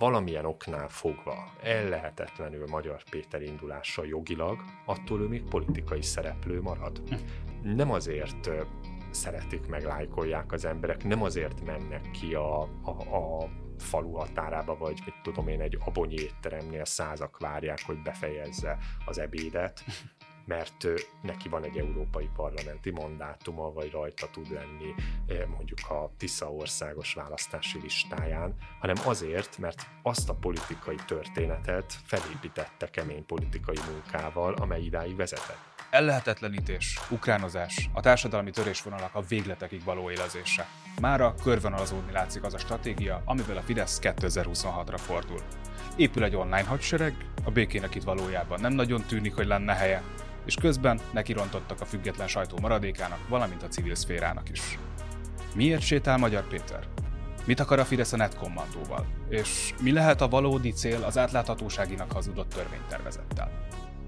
valamilyen oknál fogva ellehetetlenül Magyar Péter indulása jogilag, attól ő még politikai szereplő marad. Nem azért szeretik, meg lájkolják az emberek, nem azért mennek ki a falu határába, vagy mit tudom én, egy abonyi étteremnél százak várják, hogy befejezze az ebédet, mert neki van egy európai parlamenti mandátuma, vagy rajta tud lenni mondjuk a Tisza országos választási listáján, hanem azért, mert azt a politikai történetet felépítette kemény politikai munkával, amely idáig vezetett. Ellehetetlenítés, ukránozás, a társadalmi törésvonalak a végletekig való élezése. Mára körvonalazódni látszik az a stratégia, amivel a Fidesz 2026-ra fordul. Épül egy online hadsereg, a békének itt valójában nem nagyon tűnik, hogy lenne helye, és közben nekirontottak a független sajtó maradékának, valamint a civil szférának is. Miért sétál Magyar Péter? Mit akar a Fidesz a netkommandóval? És mi lehet a valódi cél az átláthatóságinak hazudott törvénytervezettel?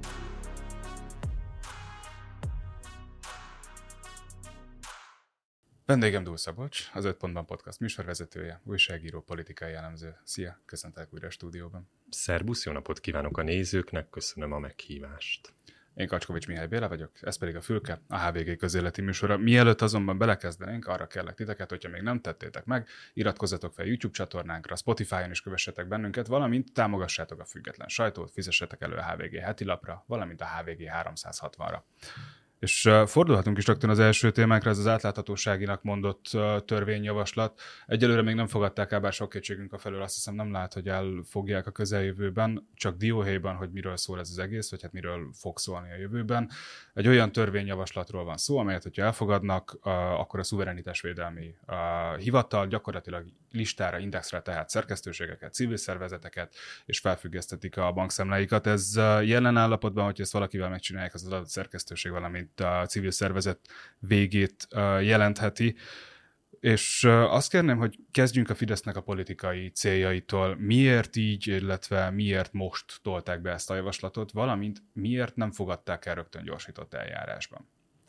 Vendégem Dúl Szabolcs, az 5 Pontban podcast műsorvezetője, újságíró, politikai elemző. Szia, köszöntelek újra a stúdióban. Szerbusz, jó napot kívánok a nézőknek, köszönöm a meghívást. Én Kacskovics Mihály Béla vagyok, ez pedig a Fülke, a HVG közéleti műsora. Mielőtt azonban belekezdenénk, arra kérlek titeket, hogyha még nem tettétek meg, iratkozzatok fel YouTube csatornánkra, Spotify-on is kövessetek bennünket, valamint támogassátok a független sajtót, fizessetek elő a HVG heti lapra, valamint a HVG 360-ra. És fordulhatunk is rögtön az első témánkra, ez az átláthatóságinak mondott törvényjavaslat. Egyelőre még nem fogadták el, bár sok kétségünk a felől, azt hiszem nem lehet, hogy elfogják a közeljövőben, csak dióhéjban, hogy miről szól ez az egész, vagy hát miről fog szólni a jövőben. Egy olyan törvényjavaslatról van szó, amelyet, hogyha elfogadnak, akkor a szuverenitásvédelmi hivatal gyakorlatilag listára, indexre tehet szerkesztőségeket, civil szervezeteket, és felfüggesztetik a bankszámláikat. Ez jelen állapotban, hogy ezt valakivel megcsinálják, az adott szerkesztőség, valamint a civil szervezet végét jelentheti. És azt kérném, hogy kezdjünk a Fidesznek a politikai céljaitól. Miért így, illetve miért most tolták be ezt a javaslatot, valamint miért nem fogadták el rögtön gyorsított eljárásban?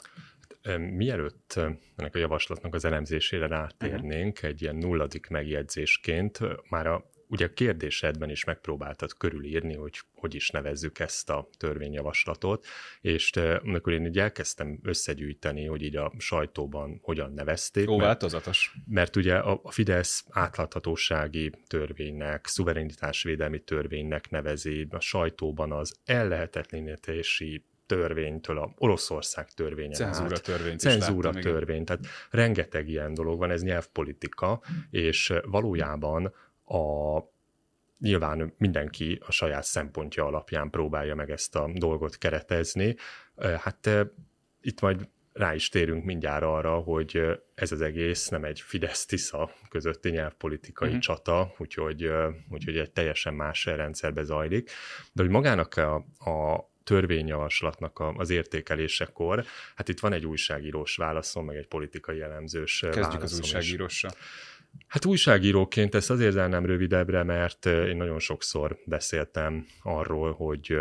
Mielőtt ennek a javaslatnak az elemzésére rátérnénk, egy ilyen nulladik megjegyzésként már ugye a kérdésedben is megpróbáltad körülírni, hogy is nevezzük ezt a törvényjavaslatot, és amikor én így elkezdtem összegyűjteni, hogy így a sajtóban hogyan nevezték. Változatos. Mert ugye a Fidesz átláthatósági törvénynek, szuverenitásvédelmi törvénynek nevezi, a sajtóban az ellehetetlenítési törvénytől a Oroszország törvényen cenzúra törvény, tehát rengeteg ilyen dolog van, ez nyelvpolitika, és valójában nyilván mindenki a saját szempontja alapján próbálja meg ezt a dolgot keretezni. Hát itt majd rá is térünk mindjárt arra, hogy ez az egész nem egy Fidesz-Tisza közötti nyelvpolitikai csata, úgyhogy egy teljesen más rendszerbe zajlik. De hogy magának a törvényjavaslatnak az értékelésekor, hát itt van egy újságírós válaszom, meg egy politikai elemzős válaszom. Kezdjük az újságíróssal. Hát újságíróként ezt azért zárnám rövidebbre, mert én nagyon sokszor beszéltem arról, hogy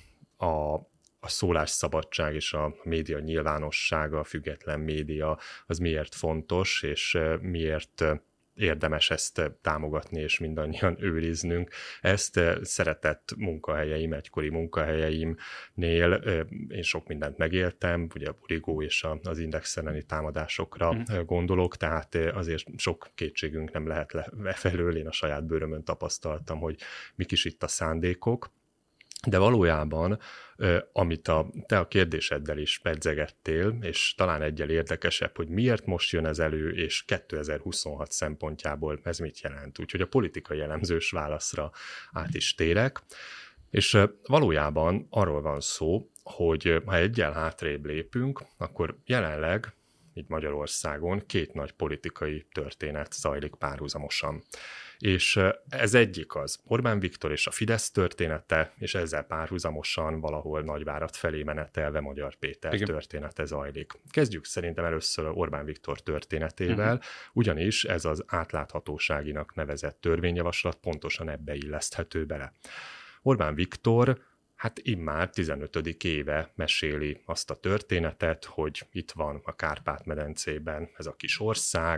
a szólásszabadság és a média nyilvánossága, a független média az miért fontos, és miért érdemes ezt támogatni, és mindannyian őriznünk. Ezt szeretett munkahelyeim, egykori munkahelyeimnél én sok mindent megéltem, ugye a Borigó és az Index elleni támadásokra gondolok, tehát azért sok kétségünk nem lehet lefelől, én a saját bőrömön tapasztaltam, hogy mik is itt a szándékok. De valójában, amit te a kérdéseddel is pedzegettél, és talán egyel érdekesebb, hogy miért most jön ez elő, és 2026 szempontjából ez mit jelent. Úgyhogy a politikai elemzős válaszra át is térek. És valójában arról van szó, hogy ha egyel hátrébb lépünk, akkor jelenleg itt Magyarországon 2 nagy politikai történet zajlik párhuzamosan. És ez egyik az Orbán Viktor és a Fidesz története, és ezzel párhuzamosan valahol Nagyvárad felé menetelve Magyar Péter története zajlik. Kezdjük szerintem először Orbán Viktor történetével, ugyanis ez az átláthatóságinak nevezett törvényjavaslat pontosan ebbe illeszthető bele. Orbán Viktor hát immár 15. éve meséli azt a történetet, hogy itt van a Kárpát-medencében ez a kis ország,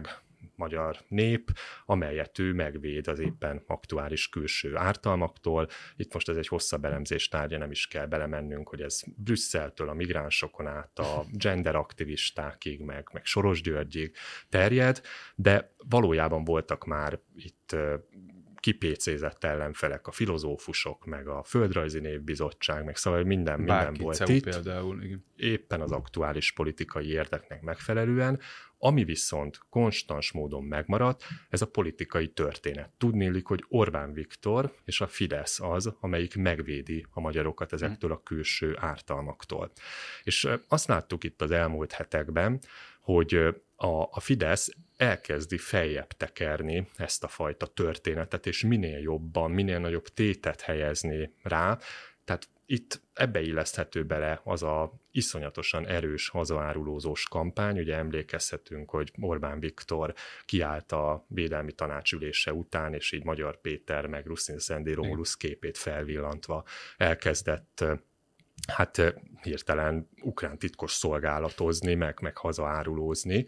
magyar nép, amelyet ő megvéd az éppen aktuális külső ártalmaktól. Itt most ez egy hosszabb elemzés tárgya, nem is kell belemennünk, hogy ez Brüsszeltől a migránsokon át a genderaktivistákig, meg Soros Györgyig terjed, de valójában voltak már itt kipécézett ellenfelek, a filozófusok, meg a Földrajzi Névbizottság, meg szóval minden volt CEU itt. Például, igen. Éppen az aktuális politikai érdeknek megfelelően, ami viszont konstans módon megmaradt, ez a politikai történet. Tudniillik, hogy Orbán Viktor és a Fidesz az, amelyik megvédi a magyarokat ezektől a külső ártalmaktól. És azt láttuk itt az elmúlt hetekben, hogy a Fidesz elkezdi feljebb tekerni ezt a fajta történetet, és minél jobban, minél nagyobb tétet helyezni rá. Tehát itt ebbe illeszthető bele az a iszonyatosan erős hazaárulózós kampány. Ugye emlékezhetünk, hogy Orbán Viktor kiállt a védelmi tanácsülése után, és így Magyar Péter meg Ruszin Szendi Romulusz képét felvillantva elkezdett hirtelen ukrán titkos szolgálatozni, meg hazaárulózni,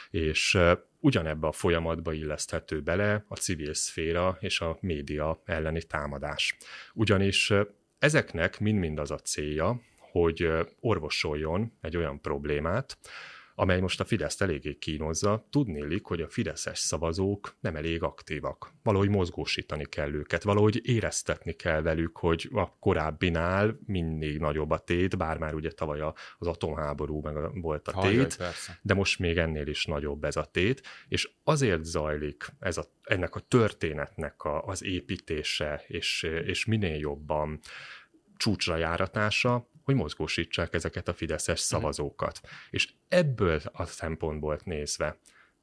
és ugyanebbe a folyamatba illeszthető bele a civil szféra és a média elleni támadás. Ugyanis ezeknek mind-mind az a célja, hogy orvosoljon egy olyan problémát, amely most a Fideszt eléggé kínozza. Tudniillik, hogy a fideszes szavazók nem elég aktívak. Valahogy mozgósítani kell őket, valahogy éreztetni kell velük, hogy a korábbinál mindig nagyobb a tét, bár már ugye tavaly az atomháború meg volt a tét, de most még ennél is nagyobb ez a tét, és azért zajlik ennek a történetnek az építése, és minél jobban csúcsra járatása, hogy mozgósítsák ezeket a fideszes szavazókat. És ebből a szempontból nézve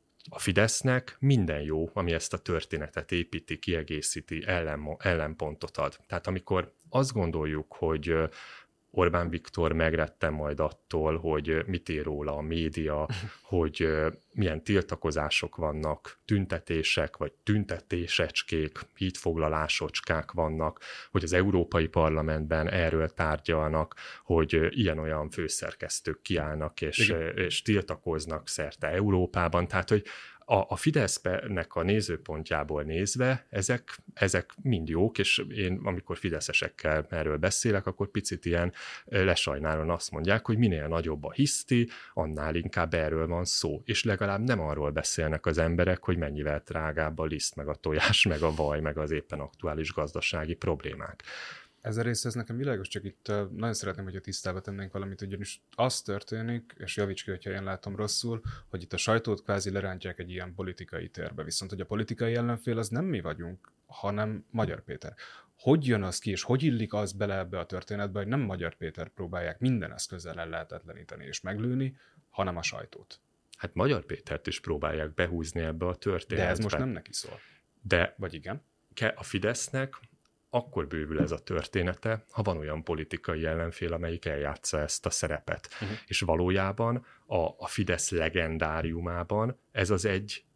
a Fidesznek minden jó, ami ezt a történetet építi, kiegészíti, ellenpontot ad. Tehát amikor azt gondoljuk, hogy Orbán Viktor megretten majd attól, hogy mit ír róla a média, hogy milyen tiltakozások vannak, tüntetések, vagy tüntetésecskék, hídfoglalásocskák vannak, hogy az Európai Parlamentben erről tárgyalnak, hogy ilyen-olyan főszerkesztők kiállnak és tiltakoznak szerte Európában. Tehát, hogy a Fidesznek a nézőpontjából nézve ezek mind jók, és én amikor fideszesekkel erről beszélek, akkor picit ilyen lesajnálon azt mondják, hogy minél nagyobb a hiszti, annál inkább erről van szó. És legalább nem arról beszélnek az emberek, hogy mennyivel drágább a liszt, meg a tojás, meg a vaj, meg az éppen aktuális gazdasági problémák. Ez a rész, ez nekem világos, csak itt nagyon szeretném, hogyha tisztába tennénk valamit, ugyanis az történik, és javíts ki, hogyha én látom rosszul, hogy itt a sajtót kvázi lerántják egy ilyen politikai térbe, viszont hogy a politikai ellenfél az nem mi vagyunk, hanem Magyar Péter. Hogy jön az ki, és hogy illik az bele ebbe a történetbe, hogy nem Magyar Péter próbálják minden eszközzel ellehetetleníteni és meglőni, hanem a sajtót? Hát Magyar Pétert is próbálják behúzni ebbe a történetbe. De ez most nem neki szól. Vagy igen? A Fidesznek akkor bővül ez a története, ha van olyan politikai ellenfél, amelyik eljátsza ezt a szerepet. És valójában a Fidesz legendáriumában ez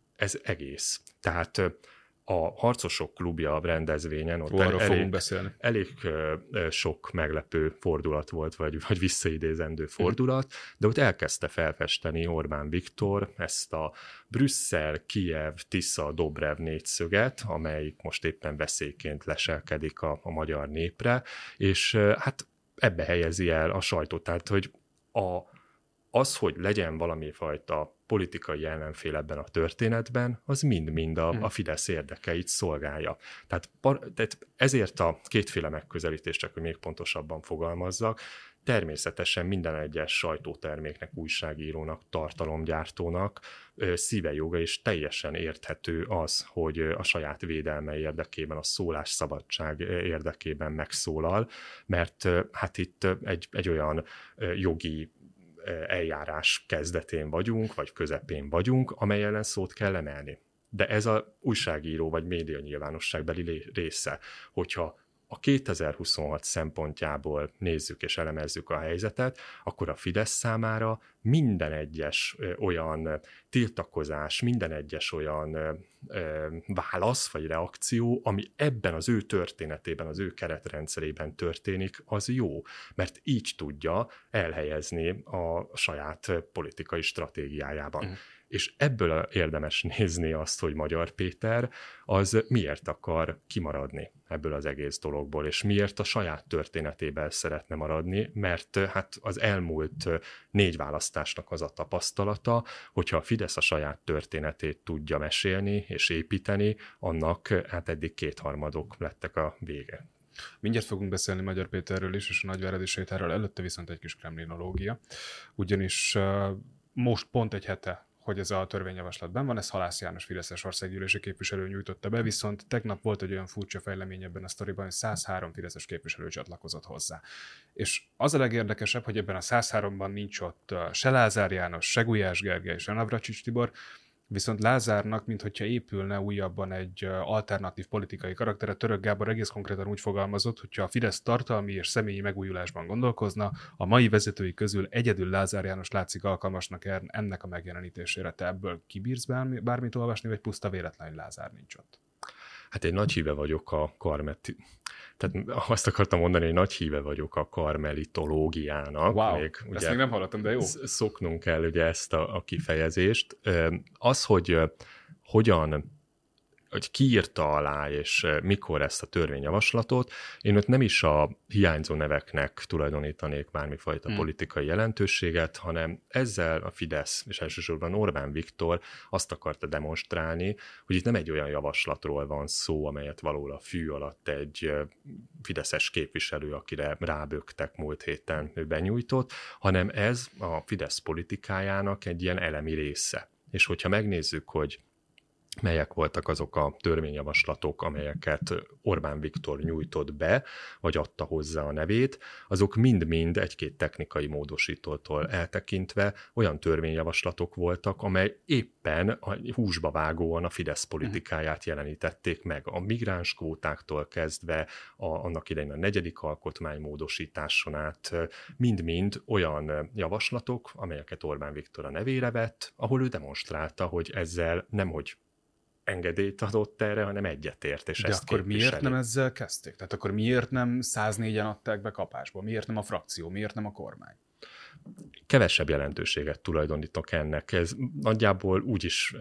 egész. Tehát a Harcosok Klubja rendezvényen ott elég sok meglepő fordulat volt, vagy visszaidézendő fordulat, de ott elkezdte felfesteni Orbán Viktor ezt a Brüsszel, Kijev, Tisza, Dobrev négyszöget, amelyik most éppen veszélyként leselkedik a magyar népre, és hát ebbe helyezi el a sajtót. Tehát, hogy az, hogy legyen valami fajta politikai ellenfél ebben a történetben, az mind-mind a Fidesz érdekeit szolgálja. Tehát ezért a kétféle megközelítés, csak hogy még pontosabban fogalmazzak, természetesen minden egyes sajtóterméknek, újságírónak, tartalomgyártónak szíve joga, és teljesen érthető az, hogy a saját védelme érdekében, a szólásszabadság érdekében megszólal, mert hát itt egy olyan jogi eljárás kezdetén vagyunk, vagy közepén vagyunk, amely ellen szót kell emelni. De ez a újságíró vagy média nyilvánosságbeli része, hogyha a 2026 szempontjából nézzük és elemezzük a helyzetet, akkor a Fidesz számára minden egyes olyan tiltakozás, minden egyes olyan válasz vagy reakció, ami ebben az ő történetében, az ő keretrendszerében történik, az jó, mert így tudja elhelyezni a saját politikai stratégiájában. És ebből érdemes nézni azt, hogy Magyar Péter az miért akar kimaradni ebből az egész dologból, és miért a saját történetében szeretne maradni, mert hát az elmúlt 4 választásnak az a tapasztalata, hogyha a Fidesz a saját történetét tudja mesélni és építeni, annak hát eddig 2/3 lettek a vége. Mindjárt fogunk beszélni Magyar Péterről is, és a Nagyváradi sétáról, előtte viszont egy kis kremlinológia, ugyanis most pont egy hete, hogy ez a törvényjavaslat benn van, ez Halász János fideszes országgyűlési képviselő nyújtotta be, viszont tegnap volt egy olyan furcsa fejlemény ebben a sztoriban, hogy 103 fideszes képviselő csatlakozott hozzá. És az a legérdekesebb, hogy ebben a 103-ban nincs ott se Lázár János, se Gulyás Gergely, se Navracsics Tibor, viszont Lázárnak, minthogyha épülne újabban egy alternatív politikai karaktere, Török Gábor egész konkrétan úgy fogalmazott, hogyha a Fidesz tartalmi és személyi megújulásban gondolkozna, a mai vezetői közül egyedül Lázár János látszik alkalmasnak ennek a megjelenítésére. Te ebből kibírsz bármit olvasni, vagy puszta véletlen, hogy Lázár nincs ott? Hát én nagy híve vagyok a tehát azt akartam mondani, hogy nagy híve vagyok a karmelitológiának. Wow, ezt még nem hallottam, de jó. Szoknunk kell ugye ezt a kifejezést. Az, hogy hogyan, hogy ki írta alá, és mikor ezt a törvényjavaslatot, én ott nem is a hiányzó neveknek tulajdonítanék bármifajta politikai jelentőséget, hanem ezzel a Fidesz, és elsősorban Orbán Viktor azt akarta demonstrálni, hogy itt nem egy olyan javaslatról van szó, amelyet valahol a fű alatt egy fideszes képviselő, akire ráböktek múlt héten, ő benyújtott, hanem ez a Fidesz politikájának egy ilyen elemi része. És hogyha megnézzük, hogy melyek voltak azok a törvényjavaslatok, amelyeket Orbán Viktor nyújtott be, vagy adta hozzá a nevét, azok mind-mind egy-két technikai módosítótól eltekintve olyan törvényjavaslatok voltak, amely éppen a húsba vágóan a Fidesz politikáját jelenítették meg. A migránskvótáktól kezdve annak idején a 4. alkotmánymódosításon át mind-mind olyan javaslatok, amelyeket Orbán Viktor a nevére vett, ahol ő demonstrálta, hogy ezzel nemhogy engedélyt adott erre, hanem egyetért, és de ezt akkor képviseli. miért nem ezzel kezdték? Tehát akkor miért nem 104-en adták be kapásba? Miért nem a frakció? Miért nem a kormány? Kevesebb jelentőséget tulajdonítok ennek. Ez nagyjából úgyis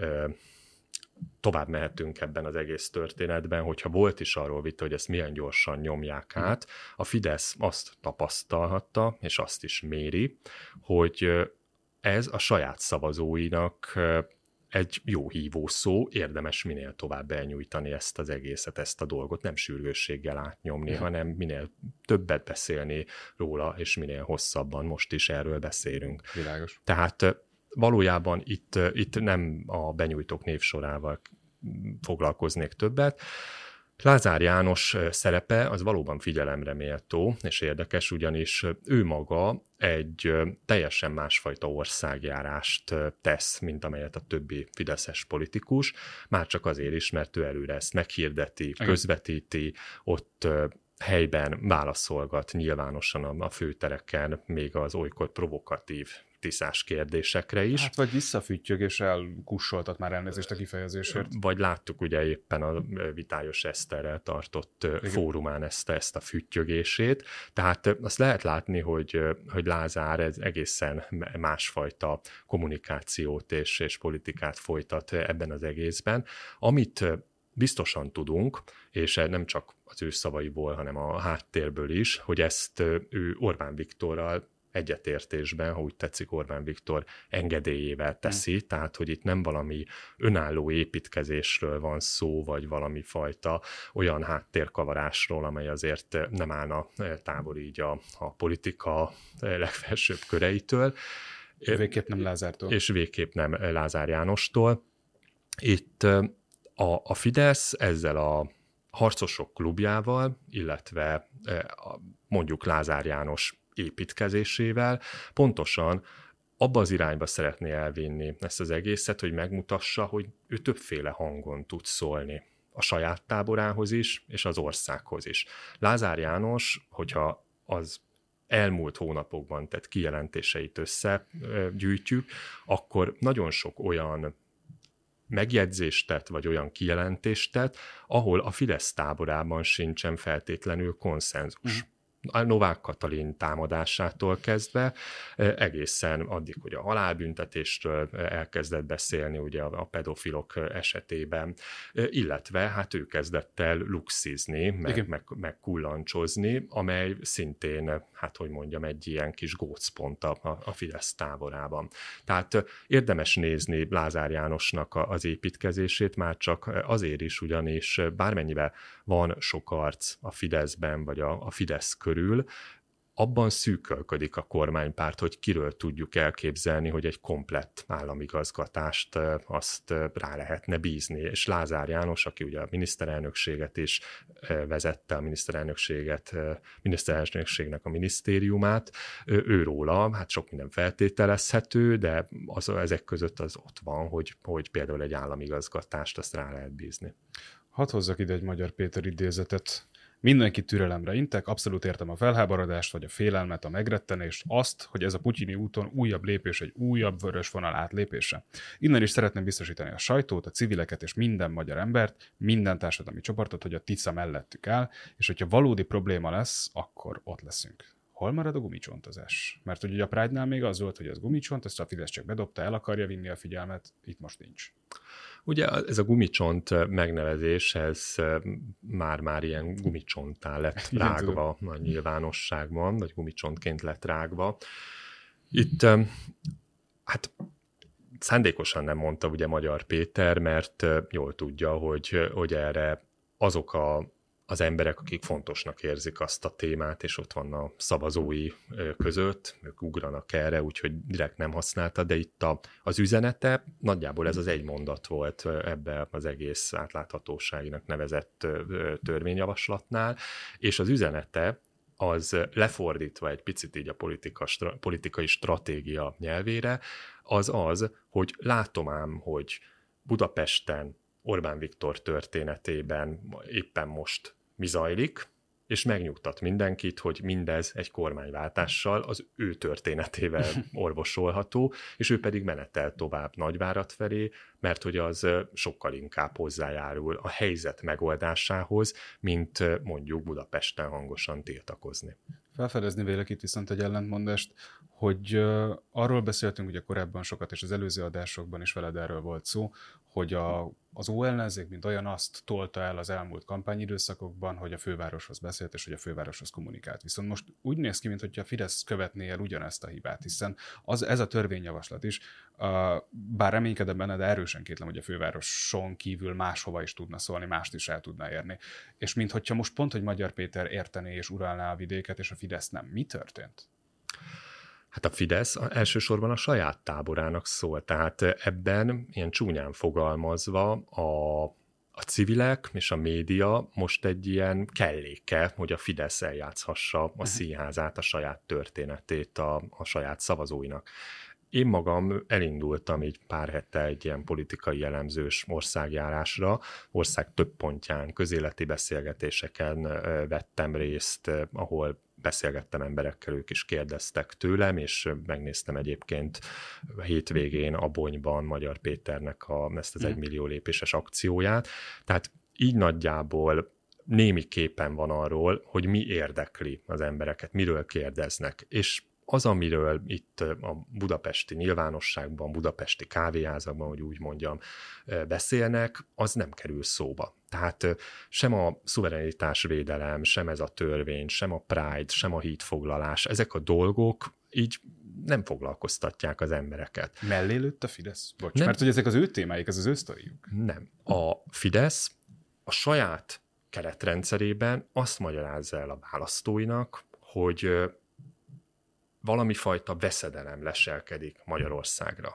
tovább mehetünk ebben az egész történetben, hogyha volt is arról vita, hogy ezt milyen gyorsan nyomják át. A Fidesz azt tapasztalhatta, és azt is méri, hogy ez a saját szavazóinak egy jó hívó szó, érdemes minél tovább elnyújtani ezt az egészet, ezt a dolgot, nem sürgősséggel átnyomni, hanem minél többet beszélni róla, és minél hosszabban, most is erről beszélünk. Világos. Tehát valójában itt nem a benyújtók névsorával foglalkoznék többet. Lázár János szerepe az valóban figyelemre méltó és érdekes, ugyanis ő maga egy teljesen másfajta országjárást tesz, mint amelyet a többi fideszes politikus, már csak azért is, mert ő előre ezt meghirdeti, közvetíti, ott helyben válaszolgat nyilvánosan a főtereken, még az olykor provokatív tiszás kérdésekre is. Hát vagy visszafüttyög és elkussoltat már elnézést a kifejezésért. Vagy láttuk ugye éppen a Vitályos Eszterrel tartott fórumán ezt a füttyögését. Tehát azt lehet látni, hogy Lázár ez egészen másfajta kommunikációt és politikát folytat ebben az egészben. Amit biztosan tudunk, és nem csak az ő szavaiból, hanem a háttérből is, hogy ezt ő Orbán Viktorral egyetértésben, ha úgy tetszik, Orbán Viktor engedélyével teszi, tehát hogy itt nem valami önálló építkezésről van szó, vagy valami fajta olyan háttérkavarásról, amely azért nem állna távol így a politika legfelsőbb köreitől. Végképp nem Lázártól. És végképp nem Lázár Jánostól. Itt a Fidesz ezzel a harcosok klubjával, illetve mondjuk Lázár János építkezésével pontosan abba az irányba szeretné elvinni ezt az egészet, hogy megmutassa, hogy ő többféle hangon tud szólni a saját táborához is, és az országhoz is. Lázár János, hogyha az elmúlt hónapokban tett kijelentéseit összegyűjtjük, akkor nagyon sok olyan megjegyzést tett, vagy olyan kijelentést tett, ahol a Fidesz táborában sincsen feltétlenül konszenzus. a Novák Katalin támadásától kezdve egészen addig, hogy a halálbüntetésről elkezdett beszélni ugye a pedofilok esetében, illetve hát ő kezdett el luxizni, meg kullancsozni, amely szintén, hát hogy mondjam, egy ilyen kis gócpont a Fidesz táborában. Tehát érdemes nézni Lázár Jánosnak az építkezését, már csak azért is, ugyanis bármennyiben van sok arc a Fideszben, vagy a Fidesz körül, abban szűkölködik a kormánypárt, hogy kiről tudjuk elképzelni, hogy egy komplett államigazgatást azt rá lehetne bízni. És Lázár János, aki ugye a miniszterelnökséget is vezette, a miniszterelnökségnek a minisztériumát, őróla, hát sok minden feltételezhető, de ezek között az ott van, hogy például egy államigazgatást azt rá lehet bízni. Hadd hozzak ide egy Magyar Péter idézetet. Mindenki türelemre intek, abszolút értem a felháborodást, vagy a félelmet, a megrettenést, azt, hogy ez a putyini úton újabb lépés, egy újabb vörös vonal átlépése. Innen is szeretném biztosítani a sajtót, a civileket és minden magyar embert, minden társadalmi csoportot, hogy a Tisza mellettük áll, és hogyha valódi probléma lesz, akkor ott leszünk. Hol marad a gumicsontozás? Mert ugye a Pride-nál még az volt, hogy az gumicsont, ezt a Fidesz csak bedobta, el akarja vinni a figyelmet, itt most nincs. Ugye ez a gumicsont megnevezés, ez már ilyen gumicsonttá lett rágva a nyilvánosságban, vagy gumicsontként lett rágva. Itt hát szándékosan nem mondta ugye Magyar Péter, mert jól tudja, hogy erre azok az emberek, akik fontosnak érzik azt a témát, és ott van a szavazói között, ők ugranak erre, úgyhogy direkt nem használta, de itt az üzenete, nagyjából ez az egy mondat volt ebbe az egész átláthatóságnak nevezett törvényjavaslatnál, és az üzenete az lefordítva egy picit így a politikai stratégia nyelvére, az, hogy látom ám, hogy Budapesten Orbán Viktor történetében éppen most mi zajlik, és megnyugtat mindenkit, hogy mindez egy kormányváltással az ő történetével orvosolható, és ő pedig menetel tovább Nagyvárad felé, mert hogy az sokkal inkább hozzájárul a helyzet megoldásához, mint mondjuk Budapesten hangosan tiltakozni. Felfedezni vélek itt viszont egy ellentmondást, hogy arról beszéltünk ugye korábban sokat, és az előző adásokban is veled erről volt szó, hogy az ellenzék, mint olyan, azt tolta el az elmúlt kampányidőszakokban, hogy a fővároshoz beszélt, és hogy a fővároshoz kommunikált. Viszont most úgy néz ki, mintha a Fidesz követné el ugyanezt a hibát, hiszen ez a törvényjavaslat is, bár reménykedem benne, de erősen kétlem, hogy a fővároson kívül máshova is tudna szólni, mást is el tudna érni. És minthogyha most pont, hogy Magyar Péter értené és uralná a vidéket, és a Fidesz nem. Mi történt? Hát a Fidesz elsősorban a saját táborának szól, tehát ebben ilyen csúnyán fogalmazva a civilek és a média most egy ilyen kelléke, hogy a Fidesz eljátszhassa a színházát, a saját történetét a saját szavazóinak. Én magam elindultam így pár hete egy ilyen politikai elemzős országjárásra, ország több pontján, közéleti beszélgetéseken vettem részt, ahol beszélgettem emberekkel, ők is kérdeztek tőlem, és megnéztem egyébként hétvégén Abonyban Magyar Péternek ezt az 1 millió lépéses akcióját. Tehát így nagyjából némi képen van arról, hogy mi érdekli az embereket, miről kérdeznek. És az, amiről itt a budapesti nyilvánosságban, budapesti kávéházakban, hogy úgy mondjam, beszélnek, az nem kerül szóba. Tehát sem a szuverenitásvédelem, sem ez a törvény, sem a Pride, sem a hídfoglalás, ezek a dolgok így nem foglalkoztatják az embereket. Mellé lőtt a Fidesz? Bocs, mert hogy ezek az ő témáik, ez az ő sztoriuk. Nem. A Fidesz a saját keretrendszerében azt magyarázza el a választóinak, hogy valami fajta veszedelem leselkedik Magyarországra.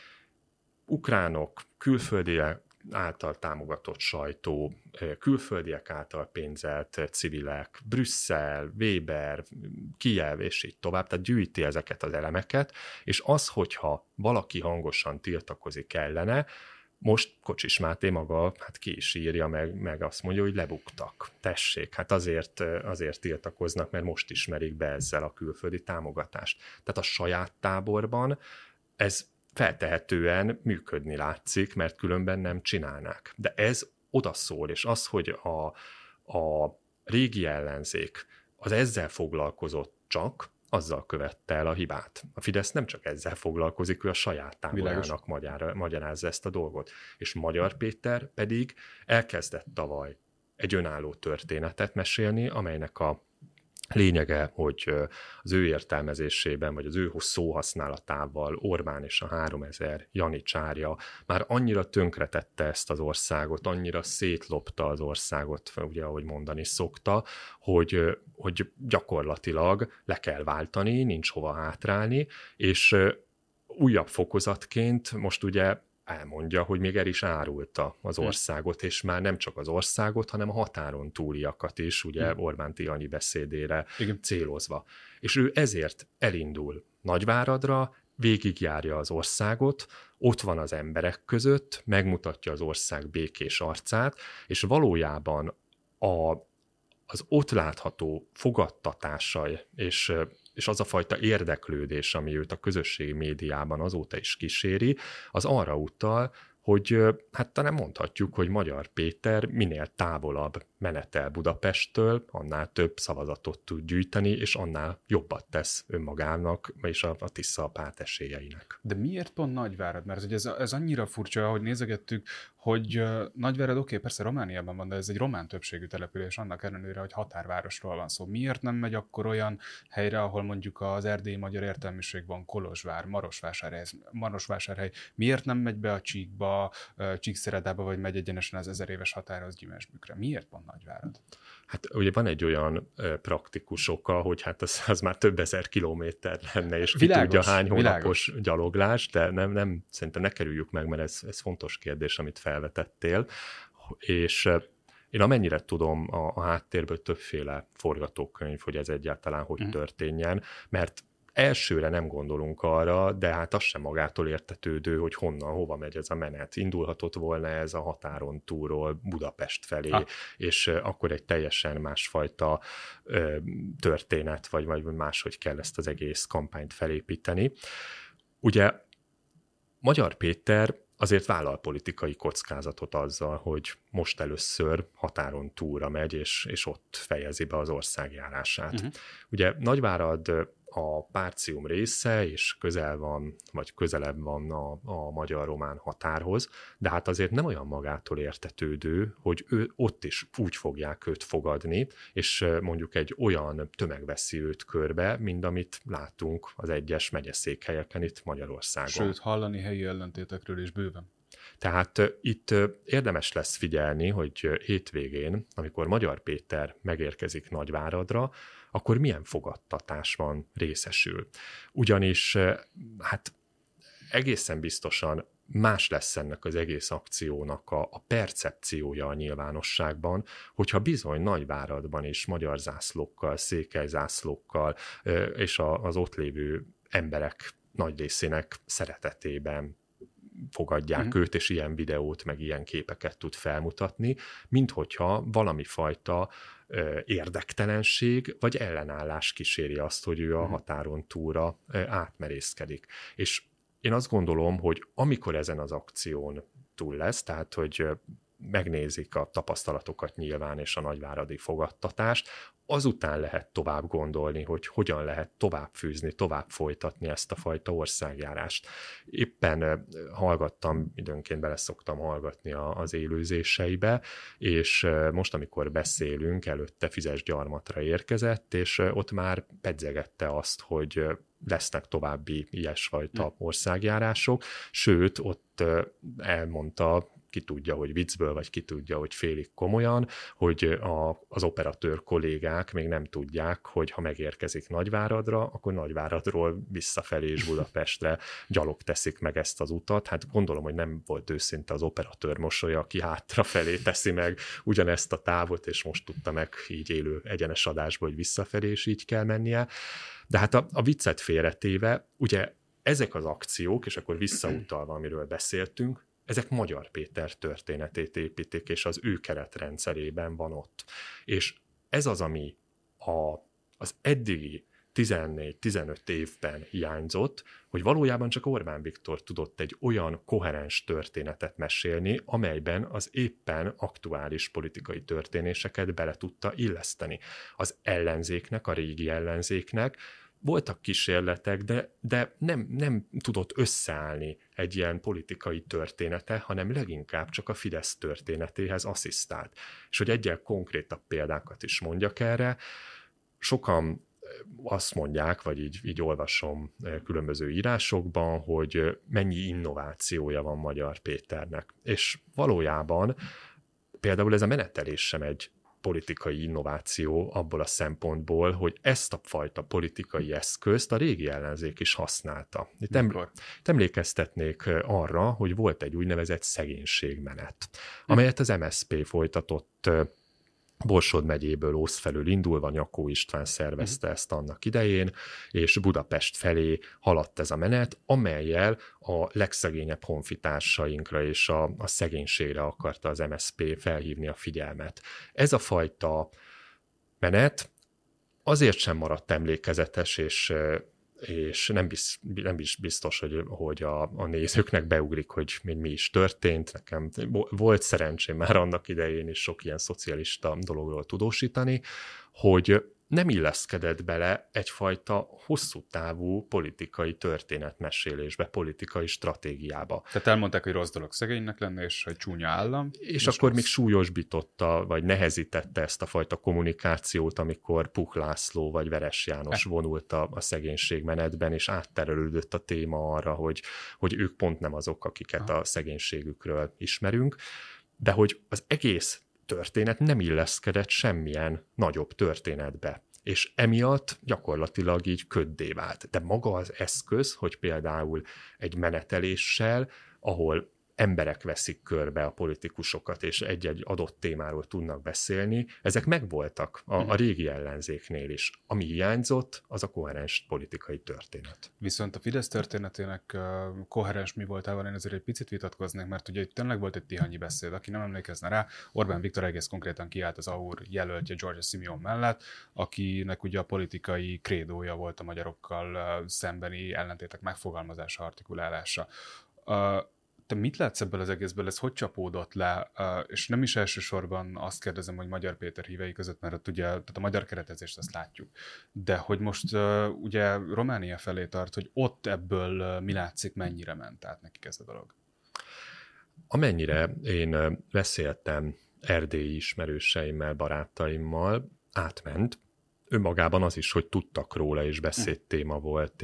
Ukránok, külföldiek által támogatott sajtó, külföldiek által pénzelt civilek, Brüsszel, Weber, Kijev, és így tovább, tehát gyűjti ezeket az elemeket, és az, hogyha valaki hangosan tiltakozik ellene, most Kocsis Máté maga hát ki is írja, meg azt mondja, hogy lebuktak. Tessék, hát azért tiltakoznak, mert most ismerik be ezzel a külföldi támogatást. Tehát a saját táborban ez feltehetően működni látszik, mert különben nem csinálnák. De ez odaszól, és az, hogy a régi ellenzék az ezzel foglalkozott csak, azzal követte el a hibát. A Fidesz nem csak ezzel foglalkozik, ő a saját táborának magyarázza ezt a dolgot. És Magyar Péter pedig elkezdett tavaly egy önálló történetet mesélni, amelynek a lényege, hogy az ő értelmezésében, vagy az ő szóhasználatával Orbán és a 3000 janicsárja már annyira tönkretette ezt az országot, annyira szétlopta az országot, ugye ahogy mondani szokta, hogy gyakorlatilag le kell váltani, nincs hova hátrálni, és újabb fokozatként most ugye elmondja, hogy még el is árulta az országot, és már nem csak az országot, hanem a határon túliakat is, ugye Orbán Tihanyi beszédére célozva. És ő ezért elindul Nagyváradra, végigjárja az országot, ott van az emberek között, megmutatja az ország békés arcát, és valójában az ott látható fogadtatása és az a fajta érdeklődés, ami őt a közösségi médiában azóta is kíséri, az arra utal, hogy hát talán mondhatjuk, hogy Magyar Péter minél távolabb menetel Budapesttől, annál több szavazatot tud gyűjteni, és annál jobbat tesz önmagának, és a Tisza párt esélyeinek. De miért pont Nagyvárad? Mert ugye ez annyira furcsa, hogy nézegettük, hogy Nagyvárad oké, persze Romániában van, de ez egy román többségű település, annak ellenére, hogy határvárosról van szó. Miért nem megy akkor olyan helyre, ahol mondjuk az erdélyi magyar értelmiség van, Kolozsvár, Marosvásárhely? Miért nem megy be a Csíkba, Csíkszeredába, vagy megy egyenesen az 1000 éves határhoz Gyimesbükre? Miért pont Nagyvárad? Hát ugye van egy olyan praktikus oka, hogy hát az már több ezer kilométer lenne, és ki tudja hány hónapos gyaloglás, de nem szerintem ne kerüljük meg, mert ez fontos kérdés, amit felvetettél. És én amennyire tudom a háttérből többféle forgatókönyv, hogy ez egyáltalán hogy történjen, mert elsőre nem gondolunk arra, de hát az sem magától értetődő, hogy honnan, hova megy ez a menet. Indulhatott volna ez a határon túlról Budapest felé, és akkor egy teljesen másfajta történet, vagy máshogy kell ezt az egész kampányt felépíteni. Ugye Magyar Péter azért vállal politikai kockázatot azzal, hogy most először határon túlra megy, és ott fejezi be az országjárását. Ugye Nagyvárad a Párcium része, és közelebb van a magyar-román határhoz, de hát azért nem olyan magától értetődő, hogy ő ott is úgy fogják őt fogadni, és mondjuk egy olyan tömeg veszi őt körbe, mint amit látunk az egyes megyeszékhelyeken itt Magyarországon. Sőt, hallani helyi ellentétekről is bőven. Tehát itt érdemes lesz figyelni, hogy hétvégén, amikor Magyar Péter megérkezik Nagyváradra, akkor milyen fogadtatásban részesül. Ugyanis hát egészen biztosan más lesz ennek az egész akciónak a percepciója a nyilvánosságban, hogyha bizony Nagyváradban is magyar zászlókkal, székely zászlókkal és az ott lévő emberek nagy részének szeretetében fogadják őt, és ilyen videót, meg ilyen képeket tud felmutatni, mint hogyha valami fajta érdektelenség vagy ellenállás kíséri azt, hogy ő a határon túlra átmerészkedik. És én azt gondolom, hogy amikor ezen az akción túl lesz, tehát hogy megnézik a tapasztalatokat nyilván és a nagyváradi fogadtatást, azután lehet tovább gondolni, hogy hogyan lehet tovább fűzni, tovább folytatni ezt a fajta országjárást. Éppen hallgattam, időnként bele szoktam hallgatni az élőzéseibe, és most, amikor beszélünk, előtte Fizesgyarmatra érkezett, és ott már pedzegette azt, hogy lesznek további ilyesfajta országjárások, sőt, ott elmondta, ki tudja, hogy viccből, vagy ki tudja, hogy félig komolyan, hogy az operatőr kollégák még nem tudják, hogy ha megérkezik Nagyváradra, akkor Nagyváradról visszafelé és Budapestre gyalog teszik meg ezt az utat. Hát gondolom, hogy nem volt őszinte az operatőr mosolya, aki hátrafelé teszi meg ugyanezt a távot, és most tudta meg így élő egyenes adásból, hogy visszafelé is így kell mennie. De hát a viccet félretéve, ugye ezek az akciók, és akkor visszautalva, amiről beszéltünk, ezek Magyar Péter történetét építik, és az ő keretrendszerében van ott. És ez az, ami az eddigi 14-15 évben hiányzott, hogy valójában csak Orbán Viktor tudott egy olyan koherens történetet mesélni, amelyben az éppen aktuális politikai történéseket bele tudta illeszteni. Az ellenzéknek, a régi ellenzéknek voltak kísérletek, de nem tudott összeállni egy ilyen politikai története, hanem leginkább csak a Fidesz történetéhez asszisztált. És hogy egyel konkrétabb példákat is mondjak erre, sokan azt mondják, vagy így olvasom különböző írásokban, hogy mennyi innovációja van Magyar Péternek. És valójában például ez a menetelés sem egy politikai innováció abból a szempontból, hogy ezt a fajta politikai eszközt a régi ellenzék is használta. Itt emlékeztetnék arra, hogy volt egy úgynevezett szegénységmenet, amelyet az MSZP folytatott Borsod megyéből, Ósz felől indulva, Nyakó István szervezte ezt annak idején, és Budapest felé haladt ez a menet, amellyel a legszegényebb honfitársainkra és a szegénységre akarta az MSZP felhívni a figyelmet. Ez a fajta menet azért sem maradt emlékezetes, és nem is biztos, hogy a nézőknek beugrik, hogy mi is történt. Nekem volt szerencsém már annak idején is sok ilyen szocialista dologról tudósítani, hogy nem illeszkedett bele egyfajta hosszú távú politikai történetmesélésbe, politikai stratégiába. Tehát elmondták, hogy rossz dolog szegénynek lenni, és hogy csúnya állam. És akkor még súlyosbította, vagy nehezítette ezt a fajta kommunikációt, amikor Puk László vagy Veres János vonult a szegénységmenetben, és átterelődött a téma arra, hogy ők pont nem azok, akiket a szegénységükről ismerünk, de hogy az egész történet nem illeszkedett semmilyen nagyobb történetbe, és emiatt gyakorlatilag így köddé vált. De maga az eszköz, hogy például egy meneteléssel, ahol emberek veszik körbe a politikusokat, és egy-egy adott témáról tudnak beszélni, ezek megvoltak a régi ellenzéknél is. Ami hiányzott, az a koherens politikai történet. Viszont a Fidesz történetének koherens mi voltával én azért egy picit vitatkoznék, mert ugye tényleg volt egy tihanyi beszéd, aki nem emlékezne rá, Orbán Viktor egész konkrétan kiállt az AUR jelöltje Giorgia Simeon mellett, akinek ugye a politikai krédója volt a magyarokkal szembeni ellentétek megfogalmazása, artikulálása. Te mit látsz ebből az egészből, ez hogy csapódott le, és nem is elsősorban azt kérdezem, hogy Magyar Péter hívei között, mert ott ugye, tehát a magyar keretezést azt látjuk, de hogy most ugye Románia felé tart, hogy ott ebből mi látszik, mennyire ment át nekik ez a dolog? Amennyire én beszéltem erdélyi ismerőseimmel, barátaimmal, átment. Önmagában az is, hogy tudtak róla, és beszédtéma volt,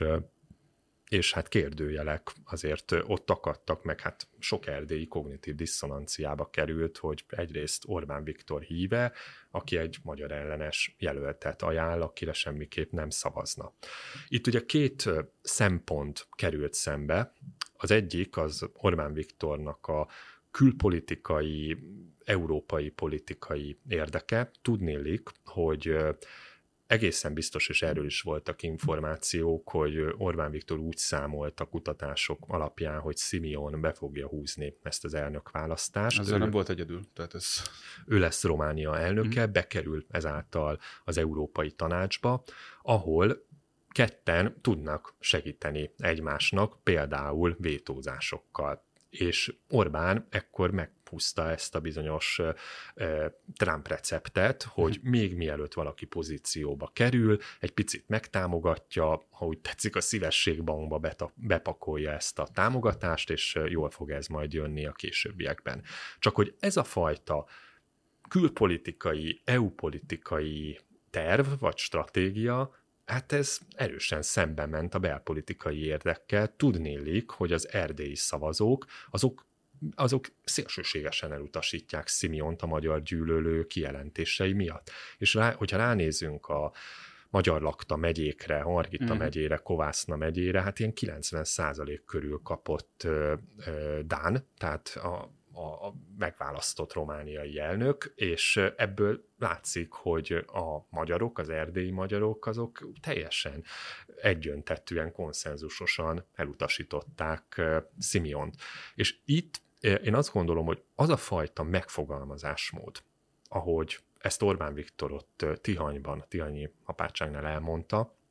és hát kérdőjelek azért ott akadtak, meg hát sok erdélyi kognitív disszonanciába került, hogy egyrészt Orbán Viktor híve, aki egy magyar ellenes jelöltet ajánl, akire semmiképp nem szavazna. Itt ugye két szempont került szembe. Az egyik az Orbán Viktornak a külpolitikai, európai politikai érdeke. Tudniillik, hogy egészen biztos, és erről is voltak információk, hogy Orbán Viktor úgy számolt a kutatások alapján, hogy Simeon be fogja húzni ezt az elnökválasztást. Ezzel nem volt egyedül. Tehát ő lesz Románia elnöke, bekerül ezáltal az Európai Tanácsba, ahol ketten tudnak segíteni egymásnak, például vétózásokkal. És Orbán ekkor meghúzta ezt a bizonyos Trump receptet, hogy még mielőtt valaki pozícióba kerül, egy picit megtámogatja, ha úgy tetszik, a szívességbankba bepakolja ezt a támogatást, és jól fog ez majd jönni a későbbiekben. Csak hogy ez a fajta külpolitikai, EU-politikai terv vagy stratégia, hát ez erősen szembe ment a belpolitikai érdekkel. Tudniillik, hogy az erdélyi szavazók, azok szélsőségesen elutasítják Simeont a magyar gyűlölő kijelentései miatt. És hogyha ránézünk a magyar lakta megyékre, Margita megyére, Kovászna megyére, hát ilyen 90% körül kapott Dán, tehát a megválasztott romániai elnök, és ebből látszik, hogy a magyarok, az erdélyi magyarok, azok teljesen egyöntetűen, konszenzusosan elutasították Simeont. És itt én azt gondolom, hogy az a fajta megfogalmazásmód, ahogy ezt Orbán Viktor ott Tihanyban, Tihanyi apátságnál elmondta,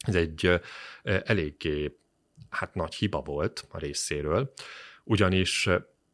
Ez egy eléggé nagy hiba volt a részéről, ugyanis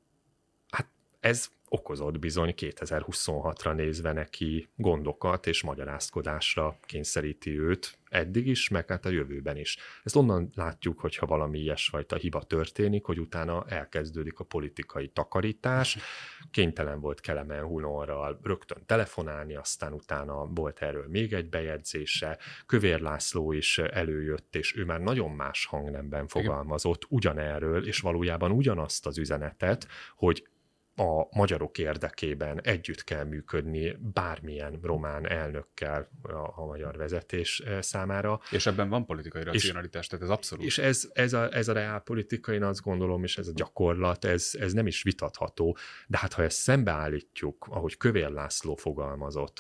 ez okozott bizony 2026-ra nézve neki gondokat, és magyarázkodásra kényszeríti őt eddig is, meg a jövőben is. Ezt onnan látjuk, hogyha valami ilyesfajta hiba történik, hogy utána elkezdődik a politikai takarítás. Kénytelen volt Kelemen Hunorral rögtön telefonálni, aztán utána volt erről még egy bejegyzése. Kövér László is előjött, és ő már nagyon más hangnemben fogalmazott ugyanerről, és valójában ugyanazt az üzenetet, hogy a magyarok érdekében együtt kell működni bármilyen román elnökkel a magyar vezetés számára. És ebben van politikai racionalitás, tehát ez abszolút. És ez a reálpolitika, én azt gondolom, és ez a gyakorlat, ez nem is vitatható, de hát ha ezt szembeállítjuk, ahogy Kövér László fogalmazott,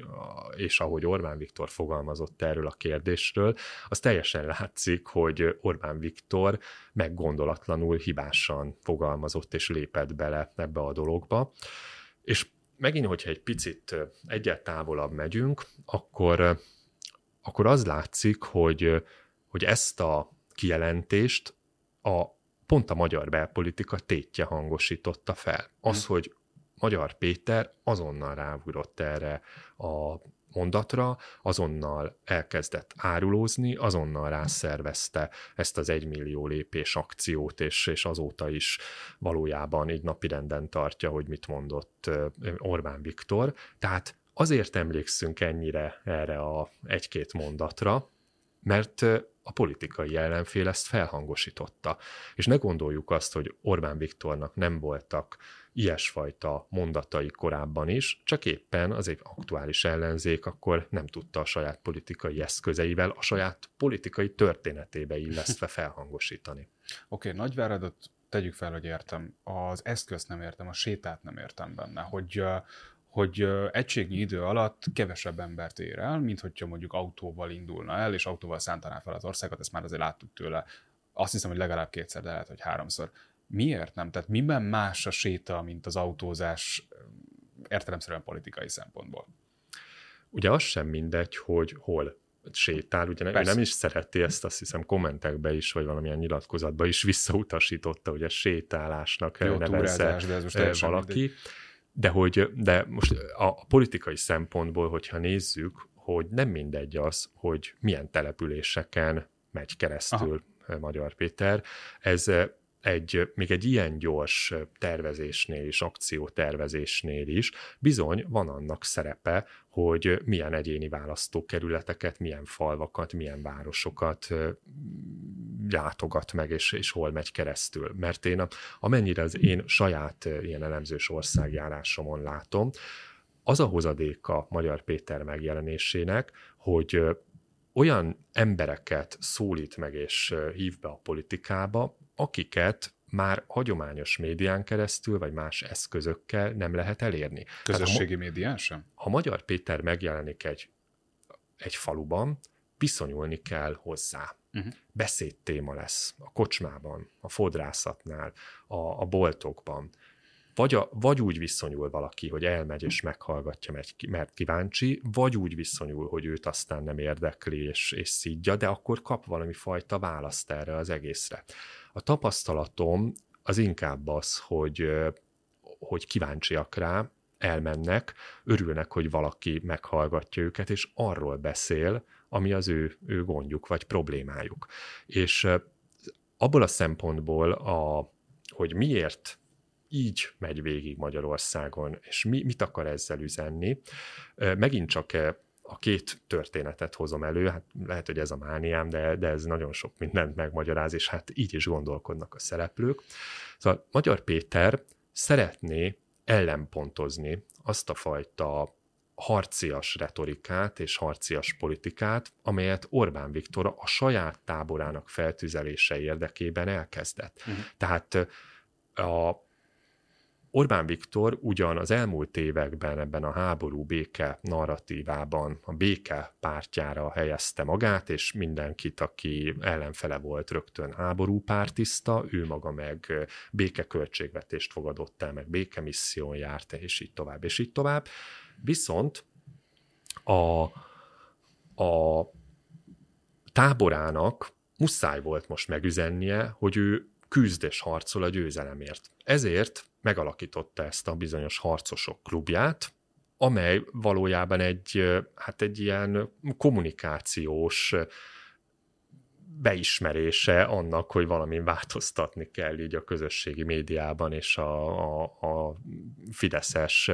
és ahogy Orbán Viktor fogalmazott erről a kérdésről, az teljesen látszik, hogy Orbán Viktor meggondolatlanul hibásan fogalmazott és lépett bele ebbe a dologba. És megint, hogyha egy picit egyet távolabb megyünk, akkor az látszik, hogy ezt a kijelentést pont a magyar belpolitika tétje hangosította fel. Az, hogy Magyar Péter azonnal ráugrott erre a mondatra, azonnal elkezdett árulózni, azonnal rászervezte ezt az 1 millió lépés akciót, és azóta is valójában így napirenden tartja, hogy mit mondott Orbán Viktor. Tehát azért emlékszünk ennyire erre a 1-2 mondatra, mert a politikai ellenfél ezt felhangosította. És ne gondoljuk azt, hogy Orbán Viktornak nem voltak ilyesfajta mondatai korábban is, csak éppen az egy aktuális ellenzék akkor nem tudta a saját politikai eszközeivel, a saját politikai történetébe illesztve felhangosítani. Oké, Nagyváradot tegyük fel, hogy értem. Az eszközt nem értem, a sétát nem értem benne, hogy egységnyi idő alatt kevesebb embert ér el, mint hogyha mondjuk autóval indulna el, és autóval szántaná fel az országot, ezt már azért láttuk tőle. Azt hiszem, hogy legalább 2-szer, de lehet, hogy 3-szor. Miért nem? Tehát miben más a séta, mint az autózás értelemszerűen politikai szempontból? Ugye az sem mindegy, hogy hol sétál, ugye ő nem is szereti ezt, azt hiszem kommentekbe is, vagy valamilyen nyilatkozatba is visszautasította, hogy a sétálásnak nevezze valaki. De most a politikai szempontból, hogyha nézzük, hogy nem mindegy az, hogy milyen településeken megy keresztül Magyar Péter, ez még egy ilyen gyors tervezésnél és akciótervezésnél is bizony van annak szerepe, hogy milyen egyéni választókerületeket, milyen falvakat, milyen városokat látogat meg, és hol megy keresztül. Mert amennyire az én saját ilyen elemzős országjárásomon látom, az a hozadéka Magyar Péter megjelenésének, hogy olyan embereket szólít meg és hív be a politikába, akiket már hagyományos médián keresztül, vagy más eszközökkel nem lehet elérni. Közösségi médián sem? Ha Magyar Péter megjelenik egy faluban, viszonyulni kell hozzá. Beszédtéma lesz a kocsmában, a fodrászatnál, a boltokban. Vagy úgy viszonyul valaki, hogy elmegy és meghallgatja, mert kíváncsi, vagy úgy viszonyul, hogy őt aztán nem érdekli és szidja, de akkor kap valami fajta választ erre az egészre. A tapasztalatom az inkább az, hogy kíváncsiak rá, elmennek, örülnek, hogy valaki meghallgatja őket, és arról beszél, ami az ő gondjuk vagy problémájuk. És abból a szempontból, hogy miért így megy végig Magyarországon, és mit akar ezzel üzenni, megint csak a 2 történetet hozom elő, hát lehet, hogy ez a mániám, de ez nagyon sok mindent megmagyaráz, és hát így is gondolkodnak a szereplők. Szóval Magyar Péter szeretné ellenpontozni azt a fajta harcias retorikát és harcias politikát, amelyet Orbán Viktor a saját táborának feltüzelése érdekében elkezdett. Tehát Orbán Viktor ugyan az elmúlt években ebben a háború-béke narratívában a béke pártjára helyezte magát, és mindenkit, aki ellenfele volt, rögtön háborúpártiszta, ő maga meg békeköltségvetést fogadott el, meg békemisszión járt, és így tovább, és így tovább. Viszont a táborának muszáj volt most megüzennie, hogy ő küzd és harcol a győzelemért. Ezért megalakította ezt a bizonyos harcosok klubját, amely valójában egy ilyen kommunikációs beismerése annak, hogy valamin változtatni kell így a közösségi médiában és a fideszes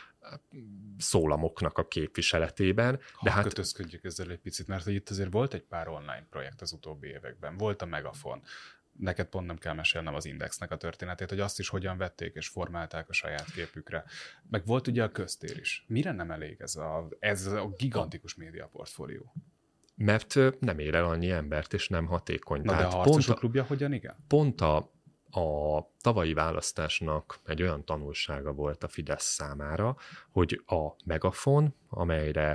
szólamoknak a képviseletében. De kötözködjük ezzel egy picit, mert hogy itt azért volt egy pár online projekt az utóbbi években. Volt a Megafon. Neked pont nem kell mesélnem az Indexnek a történetét, hogy azt is hogyan vették és formálták a saját képükre. Meg volt ugye a Köztér is. Mire nem elég ez a gigantikus médiaportfólió? Mert nem ér el annyi embert, és nem hatékony. Na de a harcosok klubja hogyan igen? Pont a tavalyi választásnak egy olyan tanulsága volt a Fidesz számára, hogy a Megafon, amelyre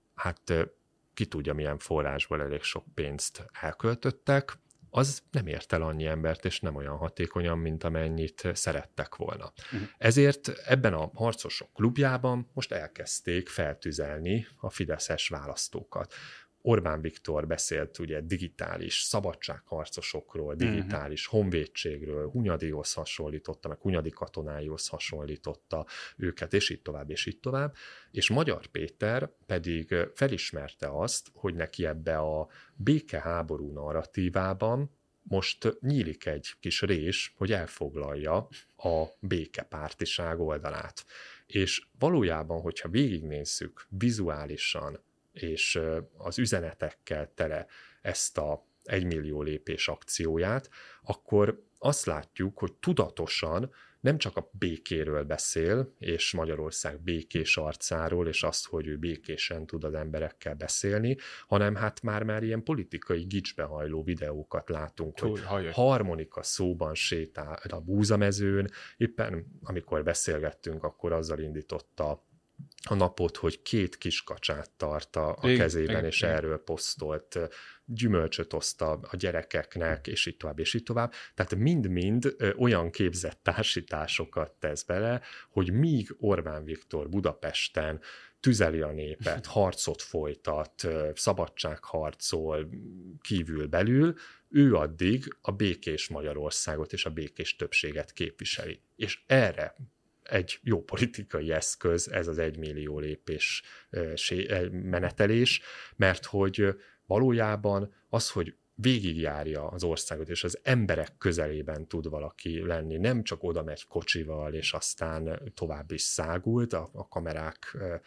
ki tudja milyen forrásból elég sok pénzt elköltöttek, az nem ért el annyi embert, és nem olyan hatékonyan, mint amennyit szerettek volna. Ezért ebben a harcosok klubjában most elkezdték feltüzelni a fideszes választókat. Orbán Viktor beszélt ugye digitális szabadságharcosokról, digitális honvédségről, Hunyadihoz hasonlította, meg Hunyadi katonáihoz hasonlította őket, és így tovább, és így tovább. És Magyar Péter pedig felismerte azt, hogy neki ebbe a békeháború narratívában most nyílik egy kis rés, hogy elfoglalja a békepártiság oldalát. És valójában, hogyha végignézzük vizuálisan, és az üzenetekkel tele ezt a 1 millió lépés akcióját, akkor azt látjuk, hogy tudatosan nem csak a békéről beszél, és Magyarország békés arcáról, és azt, hogy ő békésen tud az emberekkel beszélni, hanem már ilyen politikai gicsbe hajló videókat látunk, hogy harmonika szóban sétál a búzamezőn. Éppen amikor beszélgettünk, akkor azzal indította a napot, hogy 2 kiskacsát tart a kezében, és erről posztolt, gyümölcsöt oszt a gyerekeknek, és így tovább, és így tovább. Tehát mind-mind olyan képzett társításokat tesz bele, hogy míg Orbán Viktor Budapesten tüzeli a népet, harcot folytat, szabadságharcol kívül-belül, ő addig a békés Magyarországot és a békés többséget képviseli. És erre egy jó politikai eszköz, ez az 1 millió lépés menetelés, mert hogy valójában az, hogy végigjárja az országot, és az emberek közelében tud valaki lenni, nem csak oda megy kocsival, és aztán tovább is szágult a kamerákat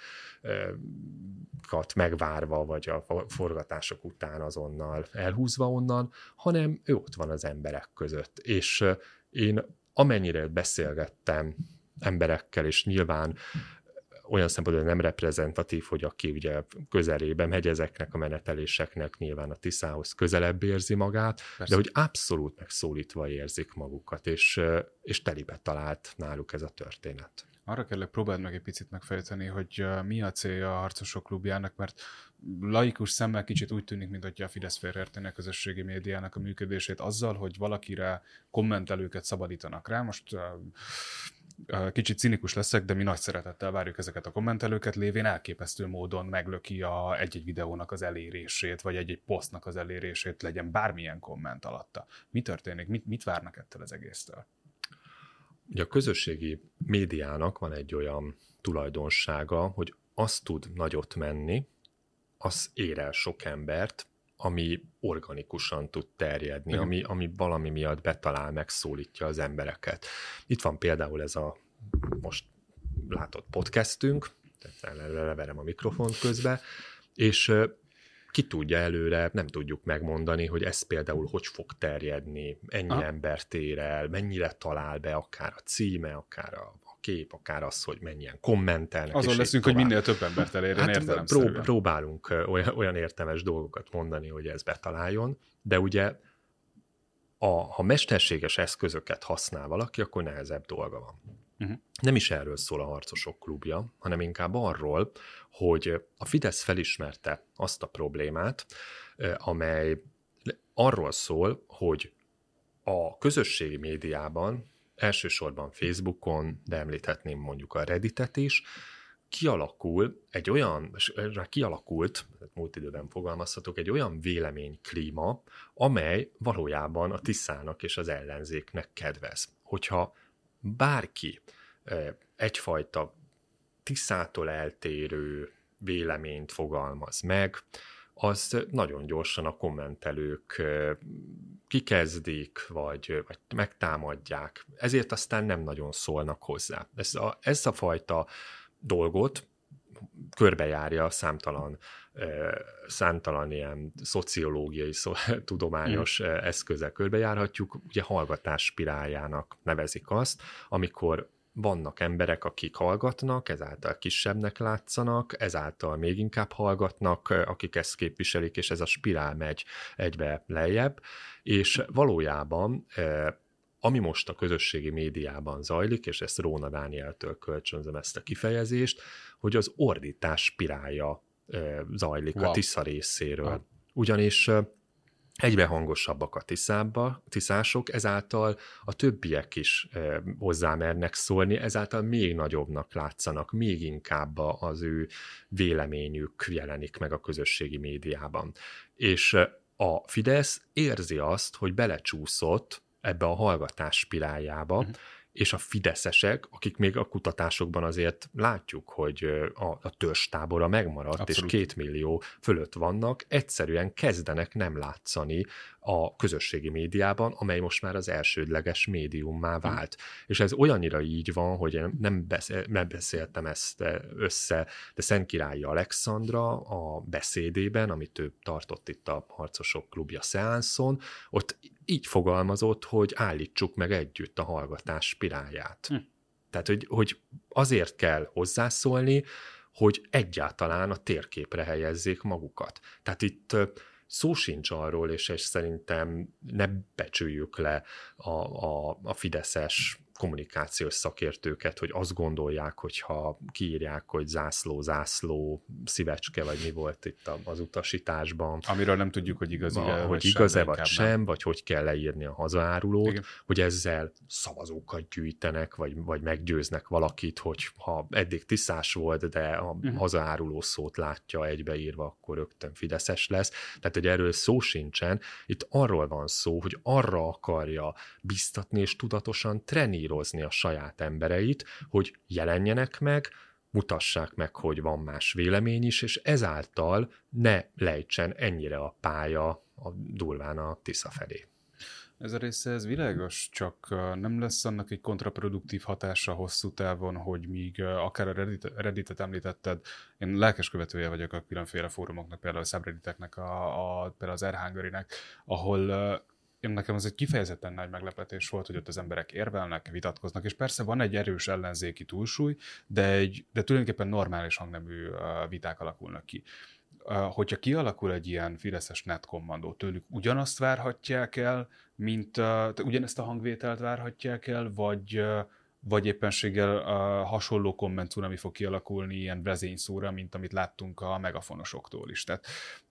megvárva, vagy a forgatások után azonnal elhúzva onnan, hanem ő ott van az emberek között. És én amennyire beszélgettem emberekkel, és nyilván olyan szempontból nem reprezentatív, hogy aki ugye közelébe megy ezeknek a meneteléseknek, nyilván a Tiszához közelebb érzi magát, persze, de hogy abszolút megszólítva érzik magukat, és telibe talált náluk ez a történet. Arra kellek próbáld meg egy picit megfejteni, hogy mi a célja a harcosok klubjának, mert laikus szemmel kicsit úgy tűnik, mint hogy a Fidesz félreérteni a közösségi médiának a működését azzal, hogy valakire kommentelőket szabadítanak rá. Most kicsit cinikus leszek, de mi nagy szeretettel várjuk ezeket a kommentelőket, lévén elképesztő módon meglöki egy-egy videónak az elérését, vagy egy-egy posztnak az elérését, legyen bármilyen komment alatta. Mi történik? Mit várnak ettől az egésztől? Ugye a közösségi médiának van egy olyan tulajdonsága, hogy az tud nagyot menni, az ér el sok embert, ami organikusan tud terjedni, ami valami miatt betalál, megszólítja az embereket. Itt van például ez a most látott podcastünk, tehát leverem a mikrofont közbe, és ki tudja előre, nem tudjuk megmondani, hogy ez például hogy fog terjedni, ennyi embert ér el, mennyire talál be, akár a címe, akár a kép, akár az, hogy mennyien kommentelnek. Azon leszünk, hogy minél több embert elérjen értelemszerűen. Próbálunk olyan értelmes dolgokat mondani, hogy ez betaláljon, de ugye ha mesterséges eszközöket használ valaki, akkor nehezebb dolga van. Nem is erről szól a harcosok klubja, hanem inkább arról, hogy a Fidesz felismerte azt a problémát, amely arról szól, hogy a közösségi médiában, elsősorban Facebookon, de említhetném mondjuk a Redditet is, kialakult, múlt időben fogalmazhatok, egy olyan véleményklíma, amely valójában a Tiszának és az ellenzéknek kedvez. Hogyha bárki egyfajta Tiszától eltérő véleményt fogalmaz meg, az nagyon gyorsan a kommentelők kikezdik, vagy megtámadják. Ezért aztán nem nagyon szólnak hozzá. Ez a fajta dolgot körbejárja számtalan ilyen szociológiai, tudományos eszközzel körbejárhatjuk. Ugye hallgatás spiráljának nevezik azt, amikor vannak emberek, akik hallgatnak, ezáltal kisebbnek látszanak, ezáltal még inkább hallgatnak, akik ezt képviselik, és ez a spirál megy egybe lejjebb, és valójában ami most a közösségi médiában zajlik, és ezt Róna Dánieltől kölcsönzöm ezt a kifejezést, hogy az ordítás spirálja zajlik a Tisza részéről. Ugyanis egyre hangosabbak a tiszások, ezáltal a többiek is hozzámernek szólni, ezáltal még nagyobbnak látszanak, még inkább az ő véleményük jelenik meg a közösségi médiában. És a Fidesz érzi azt, hogy belecsúszott ebbe a hallgatás spiráljába, és a fideszesek, akik még a kutatásokban azért látjuk, hogy a törzstábora megmaradt, abszolút, és 2 millió fölött vannak, egyszerűen kezdenek nem látszani a közösségi médiában, amely most már az elsődleges médiummá vált. És ez olyannyira így van, hogy én nem beszéltem ezt össze, de Szentkirályi Alexandra a beszédében, amit ő tartott itt a Harcosok Klubja szeánszon, ott így fogalmazott, hogy állítsuk meg együtt a hallgatás spirálját. Tehát, hogy azért kell hozzászólni, hogy egyáltalán a térképre helyezzék magukat. Tehát itt szó sincs arról, és szerintem ne becsüljük le a fideszes kommunikációs szakértőket, hogy azt gondolják, hogyha kiírják, hogy zászló, szívecske, vagy mi volt itt az utasításban. Amiről nem tudjuk, hogy igaz-e, hogy igaz-e vagy sem, vagy hogy kell leírni a hazaárulót, igen, hogy ezzel szavazókat gyűjtenek, vagy meggyőznek valakit, hogy ha eddig tiszás volt, de a hazaáruló szót látja egybeírva, akkor rögtön fideszes lesz. Tehát, hogy erről szó sincsen. Itt arról van szó, hogy arra akarja biztatni és tudatosan trenírozni a saját embereit, hogy jelenjenek meg, mutassák meg, hogy van más vélemény is, és ezáltal ne lejtsen ennyire a pálya durván a Tisza felé. Ez a része, ez világos, csak nem lesz annak egy kontraproduktív hatása hosszú távon, hogy míg akár a Redditet említetted, én lelkes követője vagyok a különféle fórumoknak, például a subredditeknek, például az R-Hungary-nek, ahol nekem az egy kifejezetten nagy meglepetés volt, hogy ott az emberek érvelnek, vitatkoznak, és persze van egy erős ellenzéki túlsúly, de tulajdonképpen normális hangnemű viták alakulnak ki. Hogyha kialakul egy ilyen fideszes netkommandó, tőlük ugyanazt várhatják el, mint ugyanezt a hangvételt várhatják el, vagy éppenséggel hasonló kommentúra, fog kialakulni ilyen vezényszóra, mint amit láttunk a megafonosoktól is. Tehát,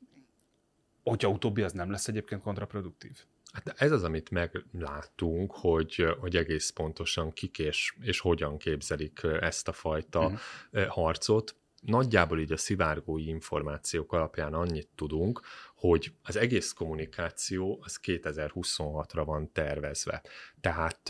hogyha utóbbi az nem lesz egyébként kontraproduktív. Hát ez az, amit megláttunk, hogy egész pontosan kik és hogyan képzelik ezt a fajta harcot. Nagyjából így a szivárgói információk alapján annyit tudunk, hogy az egész kommunikáció az 2026-ra van tervezve. Tehát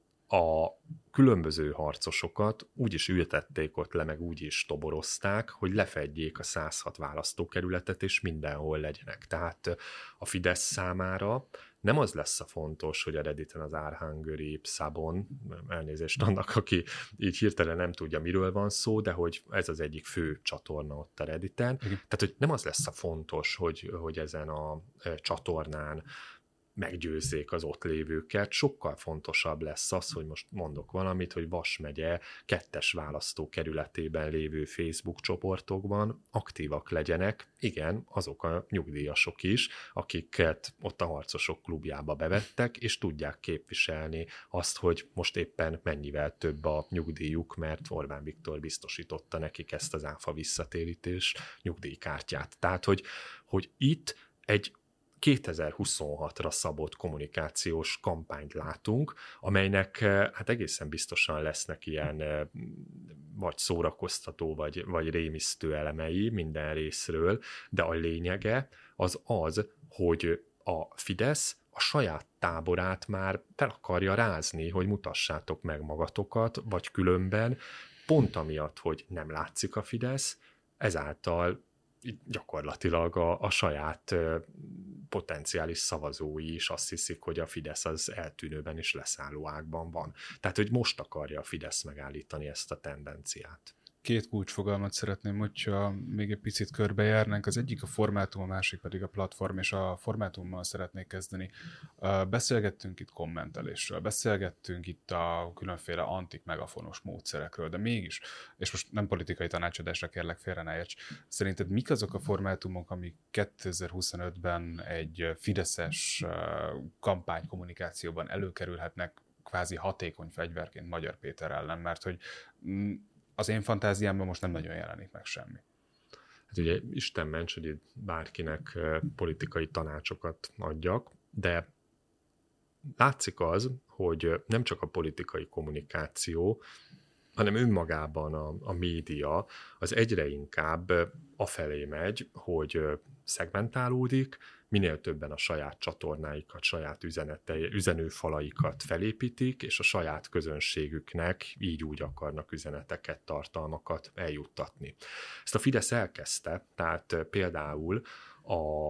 a különböző harcosokat úgy is ültették ott le, meg úgy is toborozták, hogy lefedjék a 106 választókerületet, és mindenhol legyenek. Tehát a Fidesz számára nem az lesz a fontos, hogy a Redditen az R-Hungary Szabon, elnézést annak, aki így hirtelen nem tudja, miről van szó, de hogy ez az egyik fő csatorna ott a Redditen. Tehát, hogy nem az lesz a fontos, hogy ezen a csatornán meggyőzzék az ott lévőket. Sokkal fontosabb lesz az, hogy most mondok valamit, hogy Vas megye 2. választókerületében lévő Facebook csoportokban aktívak legyenek, igen, azok a nyugdíjasok is, akiket ott a Harcosok Klubjába bevettek, és tudják képviselni azt, hogy most éppen mennyivel több a nyugdíjuk, mert Orbán Viktor biztosította nekik ezt az áfa visszatérítés nyugdíjkártyát. Tehát, hogy itt egy 2026-ra szabott kommunikációs kampányt látunk, amelynek hát egészen biztosan lesznek ilyen vagy szórakoztató, vagy rémisztő elemei minden részről, de a lényege az, hogy a Fidesz a saját táborát már fel akarja rázni, hogy mutassátok meg magatokat, vagy különben pont amiatt, hogy nem látszik a Fidesz, ezáltal gyakorlatilag a saját potenciális szavazói is azt hiszik, hogy a Fidesz az eltűnőben és leszálló ágban van. Tehát, hogy most akarja a Fidesz megállítani ezt a tendenciát. Két kulcsfogalmat szeretném, hogyha még egy picit körbejárnánk. Az egyik a formátum, a másik pedig a platform, és a formátummal szeretnék kezdeni. Beszélgettünk itt kommentelésről, beszélgettünk itt a különféle antik-megafonos módszerekről, de mégis, és most nem politikai tanácsadásra kérlek, félre ne érts, szerinted mik azok a formátumok, amik 2025-ben egy fideszes kampánykommunikációban előkerülhetnek kvázi hatékony fegyverként Magyar Péter ellen, mert hogy az én fantáziámban most nem nagyon jelenik meg semmi. Hát ugye Isten ments, hogy itt bárkinek politikai tanácsokat adjak, de látszik az, hogy nem csak a politikai kommunikáció, hanem önmagában a média az egyre inkább afelé megy, hogy szegmentálódik, minél többen a saját csatornáikat, saját üzenőfalaikat felépítik, és a saját közönségüknek így úgy akarnak üzeneteket, tartalmakat eljuttatni. Ezt a Fidesz elkezdte, tehát például a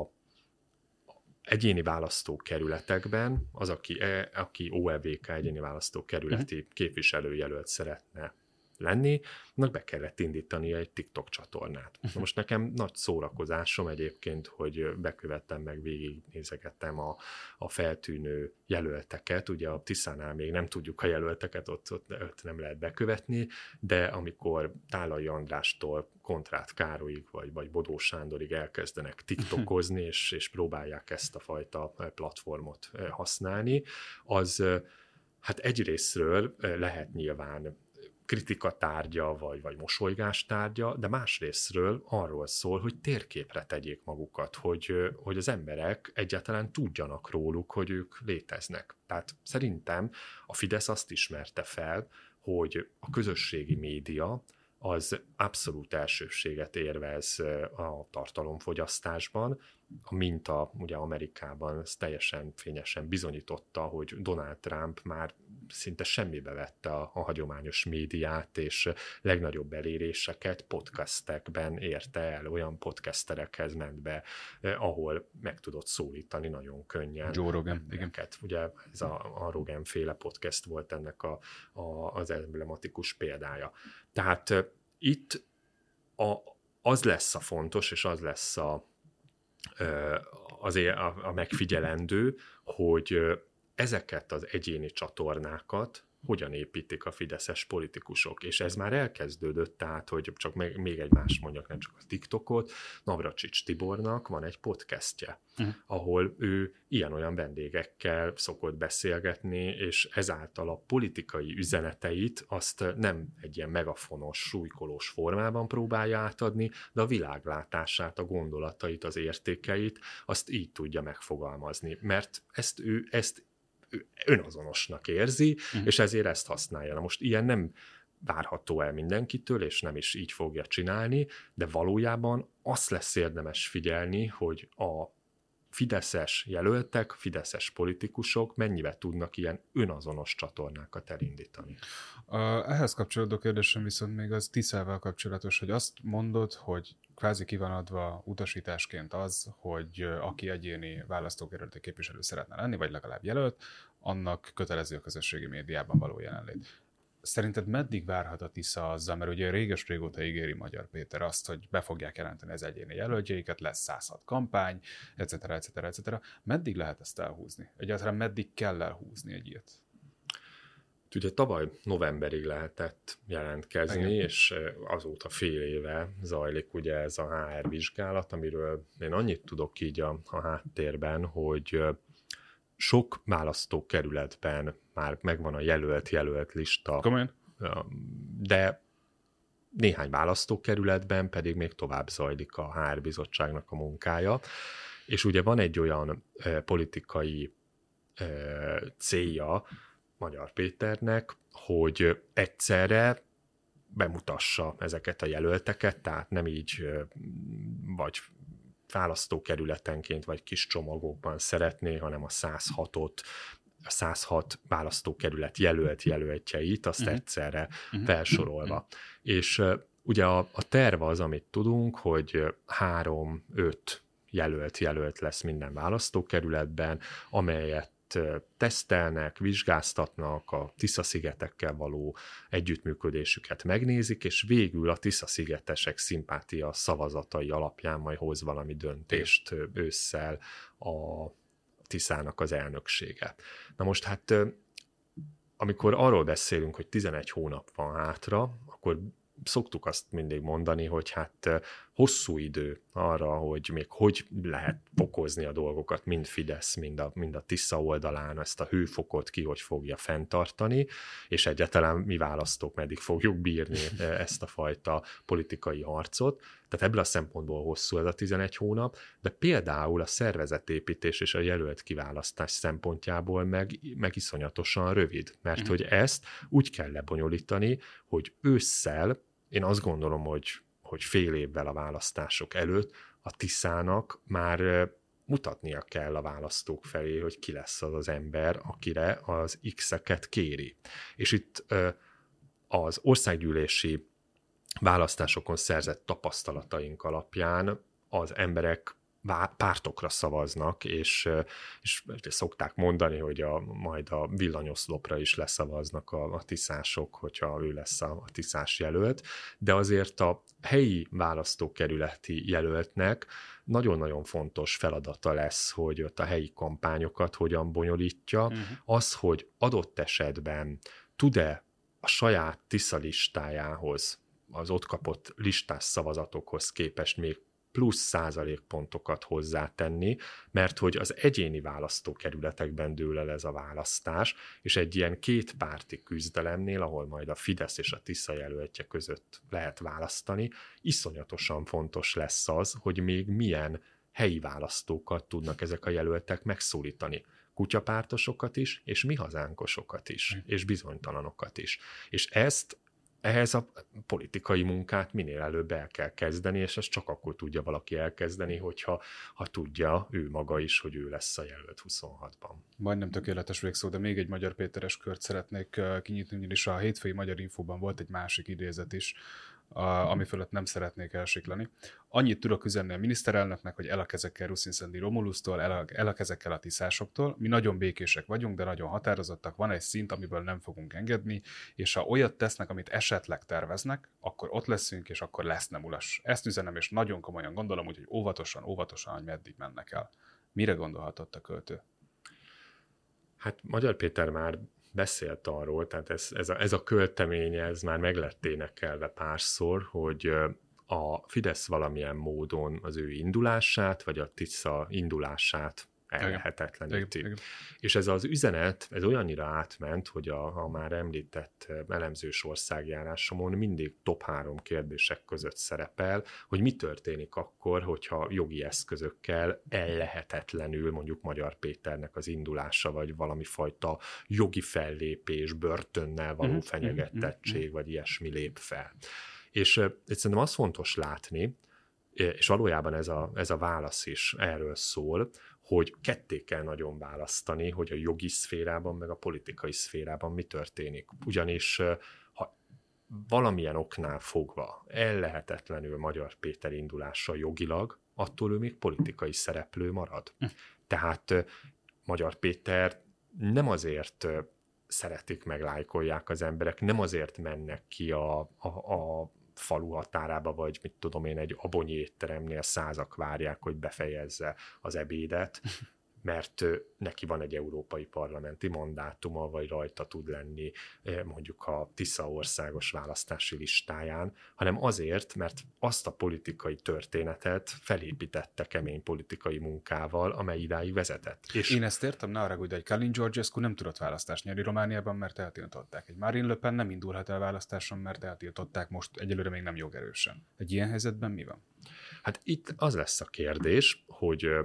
egyéni választókerületekben az, aki OLVK egyéni választókerületi képviselőjelölt szeretne lenni, annak be kellett indítani egy TikTok csatornát. Most nekem nagy szórakozásom egyébként, hogy bekövettem meg, végignézegettem a feltűnő jelölteket, ugye a Tiszánál még nem tudjuk a jelölteket, ott nem lehet bekövetni, de amikor Tálai Andrástól Kontrát Károlyig, vagy Bodó Sándorig elkezdenek TikTokozni, és próbálják ezt a fajta platformot használni, az hát egyrésztről lehet nyilván kritika tárgya, vagy mosolygás tárgya, de másrésztről arról szól, hogy térképre tegyék magukat, hogy az emberek egyáltalán tudjanak róluk, hogy ők léteznek. Tehát szerintem a Fidesz azt ismerte fel, hogy a közösségi média az abszolút elsőbséget érvez a tartalomfogyasztásban. A minta ugye Amerikában teljesen fényesen bizonyította, hogy Donald Trump már szinte semmibe vette a hagyományos médiát, és legnagyobb eléréseket podcastekben érte el, olyan podcasterekhez ment be, ahol meg tudott szólítani nagyon könnyen. Joe Rogan, igen. Ugye ez a Rogan féle podcast volt ennek az emblematikus példája. Tehát itt az lesz a fontos, és az lesz a megfigyelendő, hogy ezeket az egyéni csatornákat hogyan építik a fideszes politikusok. És ez már elkezdődött, tehát, hogy csak még egy más mondjak, nem csak a TikTokot, Navracsics Tibornak van egy podcastje, ahol ő ilyen-olyan vendégekkel szokott beszélgetni, és ezáltal a politikai üzeneteit azt nem egy ilyen megafonos, súlykolós formában próbálja átadni, de a világlátását, a gondolatait, az értékeit, azt így tudja megfogalmazni. Mert ő önazonosnak érzi, és ezért ezt használja. Na most ilyen nem várható el mindenkitől, és nem is így fogja csinálni, de valójában azt lesz érdemes figyelni, hogy a fideszes jelöltek, fideszes politikusok mennyivel tudnak ilyen önazonos csatornákat elindítani. Ehhez kapcsolódó kérdésem viszont még az Tiszával kapcsolatos, hogy azt mondod, hogy kvázi ki van adva utasításként az, hogy aki egyéni választókerületi képviselő szeretne lenni, vagy legalább jelölt, annak kötelező a közösségi médiában való jelenlét. Szerinted meddig várhat a Tisza azzal, mert ugye régóta ígéri Magyar Péter azt, hogy be fogják jelenteni az egyéni jelöltjeiket, lesz 106 kampány, etc. Meddig lehet ezt elhúzni? Egyáltalán meddig kell elhúzni egy ilyet? Ugye tavaly novemberig lehetett jelentkezni, igen, és azóta fél éve zajlik ugye ez a HR vizsgálat, amiről én annyit tudok így a háttérben, hogy sok választókerületben már megvan a jelölt lista, komolyan? De néhány választókerületben pedig még tovább zajlik a HR bizottságnak a munkája, És ugye van egy olyan politikai célja Magyar Péternek, hogy egyszerre bemutassa ezeket a jelölteket, tehát nem így vagy választókerületenként, vagy kis csomagokban szeretné, hanem a 106 választókerület jelöltjeit, azt egyszerre felsorolva. És ugye a terv az, amit tudunk, hogy 3-5 jelölt lesz minden választókerületben, amelyet tesztelnek, vizsgáztatnak, a Tisza-szigetekkel való együttműködésüket megnézik, és végül a Tisza-szigetesek szimpátia szavazatai alapján majd hoz valami döntést ősszel a Tiszának az elnöksége. Na most hát, amikor arról beszélünk, hogy 11 hónap van hátra, akkor szoktuk azt mindig mondani, hogy hát hosszú idő arra, hogy még hogy lehet fokozni a dolgokat, mind Fidesz, mind a Tisza oldalán, ezt a hőfokot ki hogy fogja fenntartani, és egyáltalán mi választók meddig fogjuk bírni ezt a fajta politikai harcot. Tehát ebből a szempontból hosszú ez a 11 hónap, de például a szervezetépítés és a jelölt kiválasztás szempontjából meg iszonyatosan rövid, mert hogy ezt úgy kell lebonyolítani, hogy ősszel, én azt gondolom, hogy fél évvel a választások előtt a Tiszának már mutatnia kell a választók felé, hogy ki lesz az az ember, akire az X-eket kéri. És itt az országgyűlési választásokon szerzett tapasztalataink alapján az emberek pártokra szavaznak, és szokták mondani, hogy majd a villanyoszlopra is leszavaznak a tiszások, hogyha ő lesz a tiszás jelölt, de azért a helyi választókerületi jelöltnek nagyon-nagyon fontos feladata lesz, hogy ott a helyi kampányokat hogyan bonyolítja. Az, hogy adott esetben tud-e a saját Tisza listájához, az ott kapott listás szavazatokhoz képest még plusz százalékpontokat hozzátenni, mert hogy az egyéni választókerületekben dől el ez a választás, és egy ilyen kétpárti küzdelemnél, ahol majd a Fidesz és a Tisza jelöltje között lehet választani, iszonyatosan fontos lesz az, hogy még milyen helyi választókat tudnak ezek a jelöltek megszólítani. Kutyapártosokat is, és mi hazánkosokat is, és bizonytalanokat is. És ehhez a politikai munkát minél előbb el kell kezdeni, és ezt csak akkor tudja valaki elkezdeni, hogyha tudja ő maga is, hogy ő lesz a jelölt 26-ban. Majdnem tökéletes végszó, de még egy Magyar Péteres kört szeretnék kinyitni, ugyanis a hétfői Magyar Infóban volt egy másik idézet is, ami fölött nem szeretnék elsiklani. Annyit tudok üzenni a miniszterelnöknek, hogy el a kezekkel Ruszin-Szendi Romulusztól, el a kezekkel a tiszásoktól. Mi nagyon békések vagyunk, de nagyon határozottak. Van egy szint, amiből nem fogunk engedni, és ha olyat tesznek, amit esetleg terveznek, akkor ott leszünk, és akkor lesz nem ulas. Ezt üzenem, és nagyon komolyan gondolom, úgyhogy óvatosan, hogy meddig mennek el. Mire gondolhatott a költő? Hát Magyar Péter már beszélt arról, tehát ez a költemény, ez már meg lett énekelve párszor, hogy a Fidesz valamilyen módon az ő indulását, vagy a Tisza indulását ellehetetleníti. És ez az üzenet, ez olyannyira átment, hogy a már említett elemzős országjárásomon mindig top 3 kérdések között szerepel, hogy mi történik akkor, hogyha jogi eszközökkel ellehetetlenül mondjuk Magyar Péternek az indulása, vagy valami fajta jogi fellépés, börtönnel való fenyegetettség, vagy ilyesmi lép fel. És szerintem az fontos látni, és valójában ez a válasz is erről szól, hogy ketté kell nagyon választani, hogy a jogi szférában, meg a politikai szférában mi történik. Ugyanis ha valamilyen oknál fogva ellehetetlenül Magyar Péter indulása jogilag, attól ő még politikai szereplő marad. Tehát Magyar Péter nem azért szeretik, meg lájkolják az emberek, nem azért mennek ki a falu határába, vagy mit tudom én, egy abonyi étteremnél 100-ak várják, hogy befejezze az ebédet, mert neki van egy európai parlamenti mandátuma, vagy rajta tud lenni mondjuk a Tisza országos választási listáján, hanem azért, mert azt a politikai történetet felépítette kemény politikai munkával, amely idáig vezetett. És én ezt értem, ne haragudj, hogy Kalin Georgescu nem tudott választást nyerni Romániában, mert eltiltották. Egy Marine Le Pen nem indulhat el választáson, mert eltiltották, most egyelőre még nem jogerősen. Egy ilyen helyzetben mi van? Hát itt az lesz a kérdés, hogy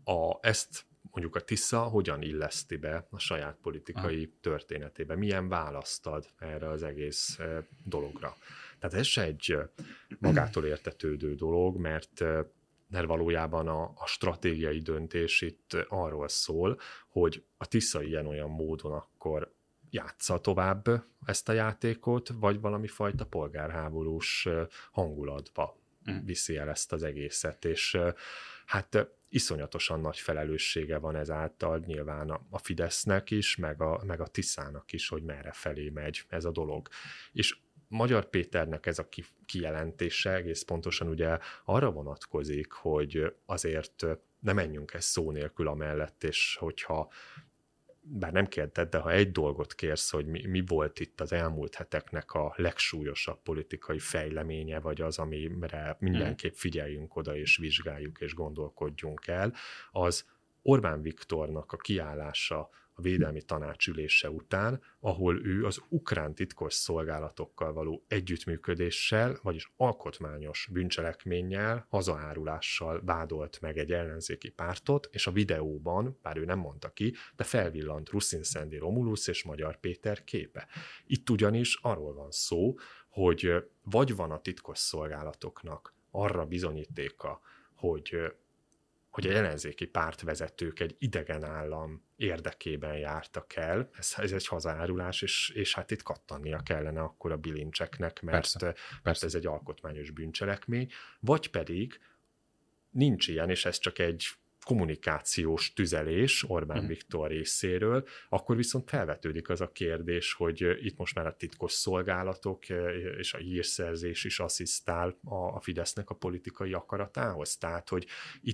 ezt mondjuk a Tisza hogyan illeszti be a saját politikai történetébe, milyen választ ad erre az egész dologra. Tehát ez se egy magától értetődő dolog, mert valójában a stratégiai döntés itt arról szól, hogy a Tisza ilyen-olyan módon akkor játsza tovább ezt a játékot, vagy valami fajta polgárháborús hangulatba viszi el ezt az egészet, és hát iszonyatosan nagy felelőssége van ezáltal nyilván a Fidesznek is, meg a Tiszának is, hogy merre felé megy ez a dolog. És Magyar Péternek ez a kijelentése egész pontosan ugye arra vonatkozik, hogy azért ne menjünk ezt szó nélkül amellett, és hogyha bár nem kérted, de ha egy dolgot kérsz, hogy mi volt itt az elmúlt heteknek a legsúlyosabb politikai fejleménye, vagy az, amire mindenképp figyeljünk oda, és vizsgáljuk, és gondolkodjunk el, az Orbán Viktornak a kiállása a Védelmi Tanács ülése után, ahol ő az ukrán titkos szolgálatokkal való együttműködéssel, vagyis alkotmányos bűncselekménnyel, hazaárulással vádolt meg egy ellenzéki pártot, és a videóban, bár ő nem mondta ki, de felvillant Rusin-Szendi Romulusz és Magyar Péter képe. Itt ugyanis arról van szó, hogy vagy van a titkos szolgálatoknak arra bizonyítéka, hogy egy ellenzéki pártvezetők egy idegen állam érdekében jártak el, ez egy hazaárulás, és hát itt kattannia kellene akkor a bilincseknek, mert ez egy alkotmányos bűncselekmény, vagy pedig nincs ilyen, és ez csak egy kommunikációs tüzelés Orbán Viktor részéről, akkor viszont felvetődik az a kérdés, hogy itt most már a titkos szolgálatok és a hírszerzés is asszisztál a Fidesznek a politikai akaratához. Tehát, hogy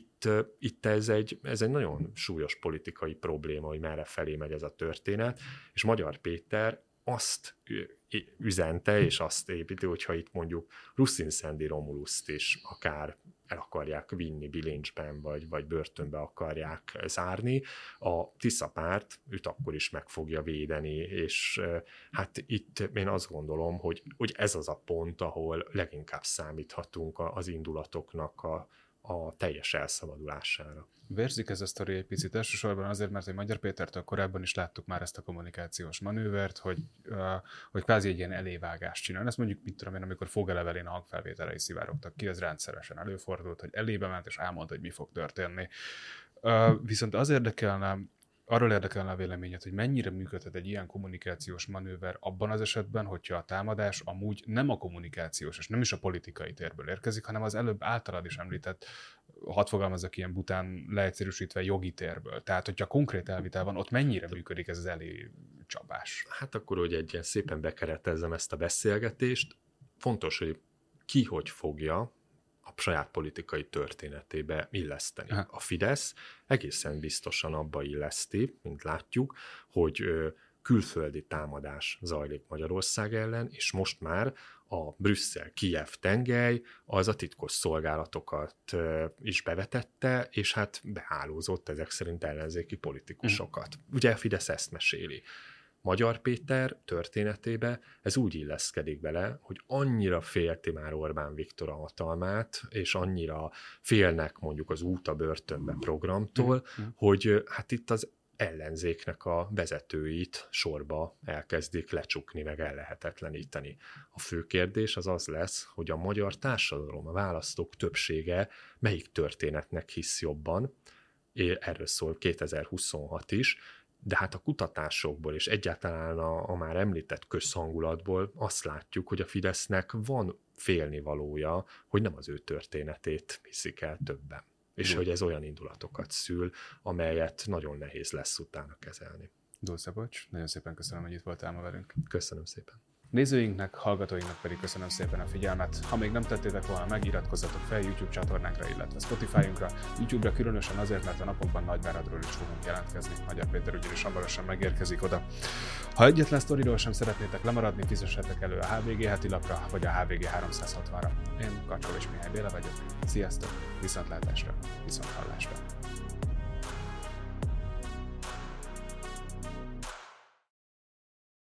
itt ez egy nagyon súlyos politikai probléma, hogy merre felé megy ez a történet, és Magyar Péter azt üzente, és azt építi, hogyha itt mondjuk Rusin-Szendi Romuluszt is akár el akarják vinni bilincsben, vagy börtönbe akarják zárni, a Tisza párt őt akkor is meg fogja védeni, és hát itt én azt gondolom, hogy ez az a pont, ahol leginkább számíthatunk az indulatoknak a teljes elszabadulására. Vérzik ez a sztori egy picit, elsősorban azért, mert egy Magyar Pétertől korábban is láttuk már ezt a kommunikációs manővert, hogy kvázi egy ilyen elévágást csinál. Ezt mondjuk, mit tudom én, amikor Fogelevelén a hangfelvételei szivárogtak ki, ez rendszeresen előfordult, hogy elébe ment és elmondta, hogy mi fog történni. Viszont arról érdekelne a véleményed, hogy mennyire működhet egy ilyen kommunikációs manőver abban az esetben, hogyha a támadás amúgy nem a kommunikációs, és nem is a politikai térből érkezik, hanem az előbb általad is említett, hadd fogalmazzak ilyen bután leegyszerűsítve, jogi térből. Tehát, hogyha konkrét elvitel van, ott mennyire működik ez az elécsapás? Hát akkor, hogy egy ilyen szépen bekeretezzem ezt a beszélgetést, fontos, hogy ki hogy fogja a saját politikai történetébe illeszteni. Aha. A Fidesz egészen biztosan abba illeszti, mint látjuk, hogy külföldi támadás zajlik Magyarország ellen, és most már a Brüsszel-Kijev tengely az a titkos szolgálatokat is bevetette, és hát behálózott ezek szerint ellenzéki politikusokat. Ugye a Fidesz ezt meséli. Magyar Péter történetébe ez úgy illeszkedik bele, hogy annyira félti már Orbán Viktor a hatalmát, és annyira félnek mondjuk az út a börtönbe programtól, hogy hát itt az ellenzéknek a vezetőit sorba elkezdik lecsukni, meg ellehetetleníteni. A fő kérdés az lesz, hogy a magyar társadalom, a választók többsége melyik történetnek hisz jobban, erről szól 2026 is, de hát a kutatásokból és egyáltalán a már említett közhangulatból azt látjuk, hogy a Fidesznek van félnivalója, hogy nem az ő történetét hiszik el többen. És hogy ez olyan indulatokat szül, amelyet nagyon nehéz lesz utána kezelni. Dulce Bocs, nagyon szépen köszönöm, hogy itt voltál ma velünk. Köszönöm szépen. Nézőinknek, hallgatóinknak pedig köszönöm szépen a figyelmet. Ha még nem tettétek volna, megiratkozzatok fel YouTube csatornánkra, illetve Spotify-unkra. YouTube-ra különösen azért, mert a napokban Nagyváradról is fogunk jelentkezni. Magyar Péter ugyanis hamarosan megérkezik oda. Ha egyetlen sztoriról sem szeretnétek lemaradni, fizessetek elő a HVG heti lapra, vagy a HVG 360-ra. Én Kacsovics Mihály Béla vagyok. Sziasztok! Viszontlátásra! Viszonthallásra!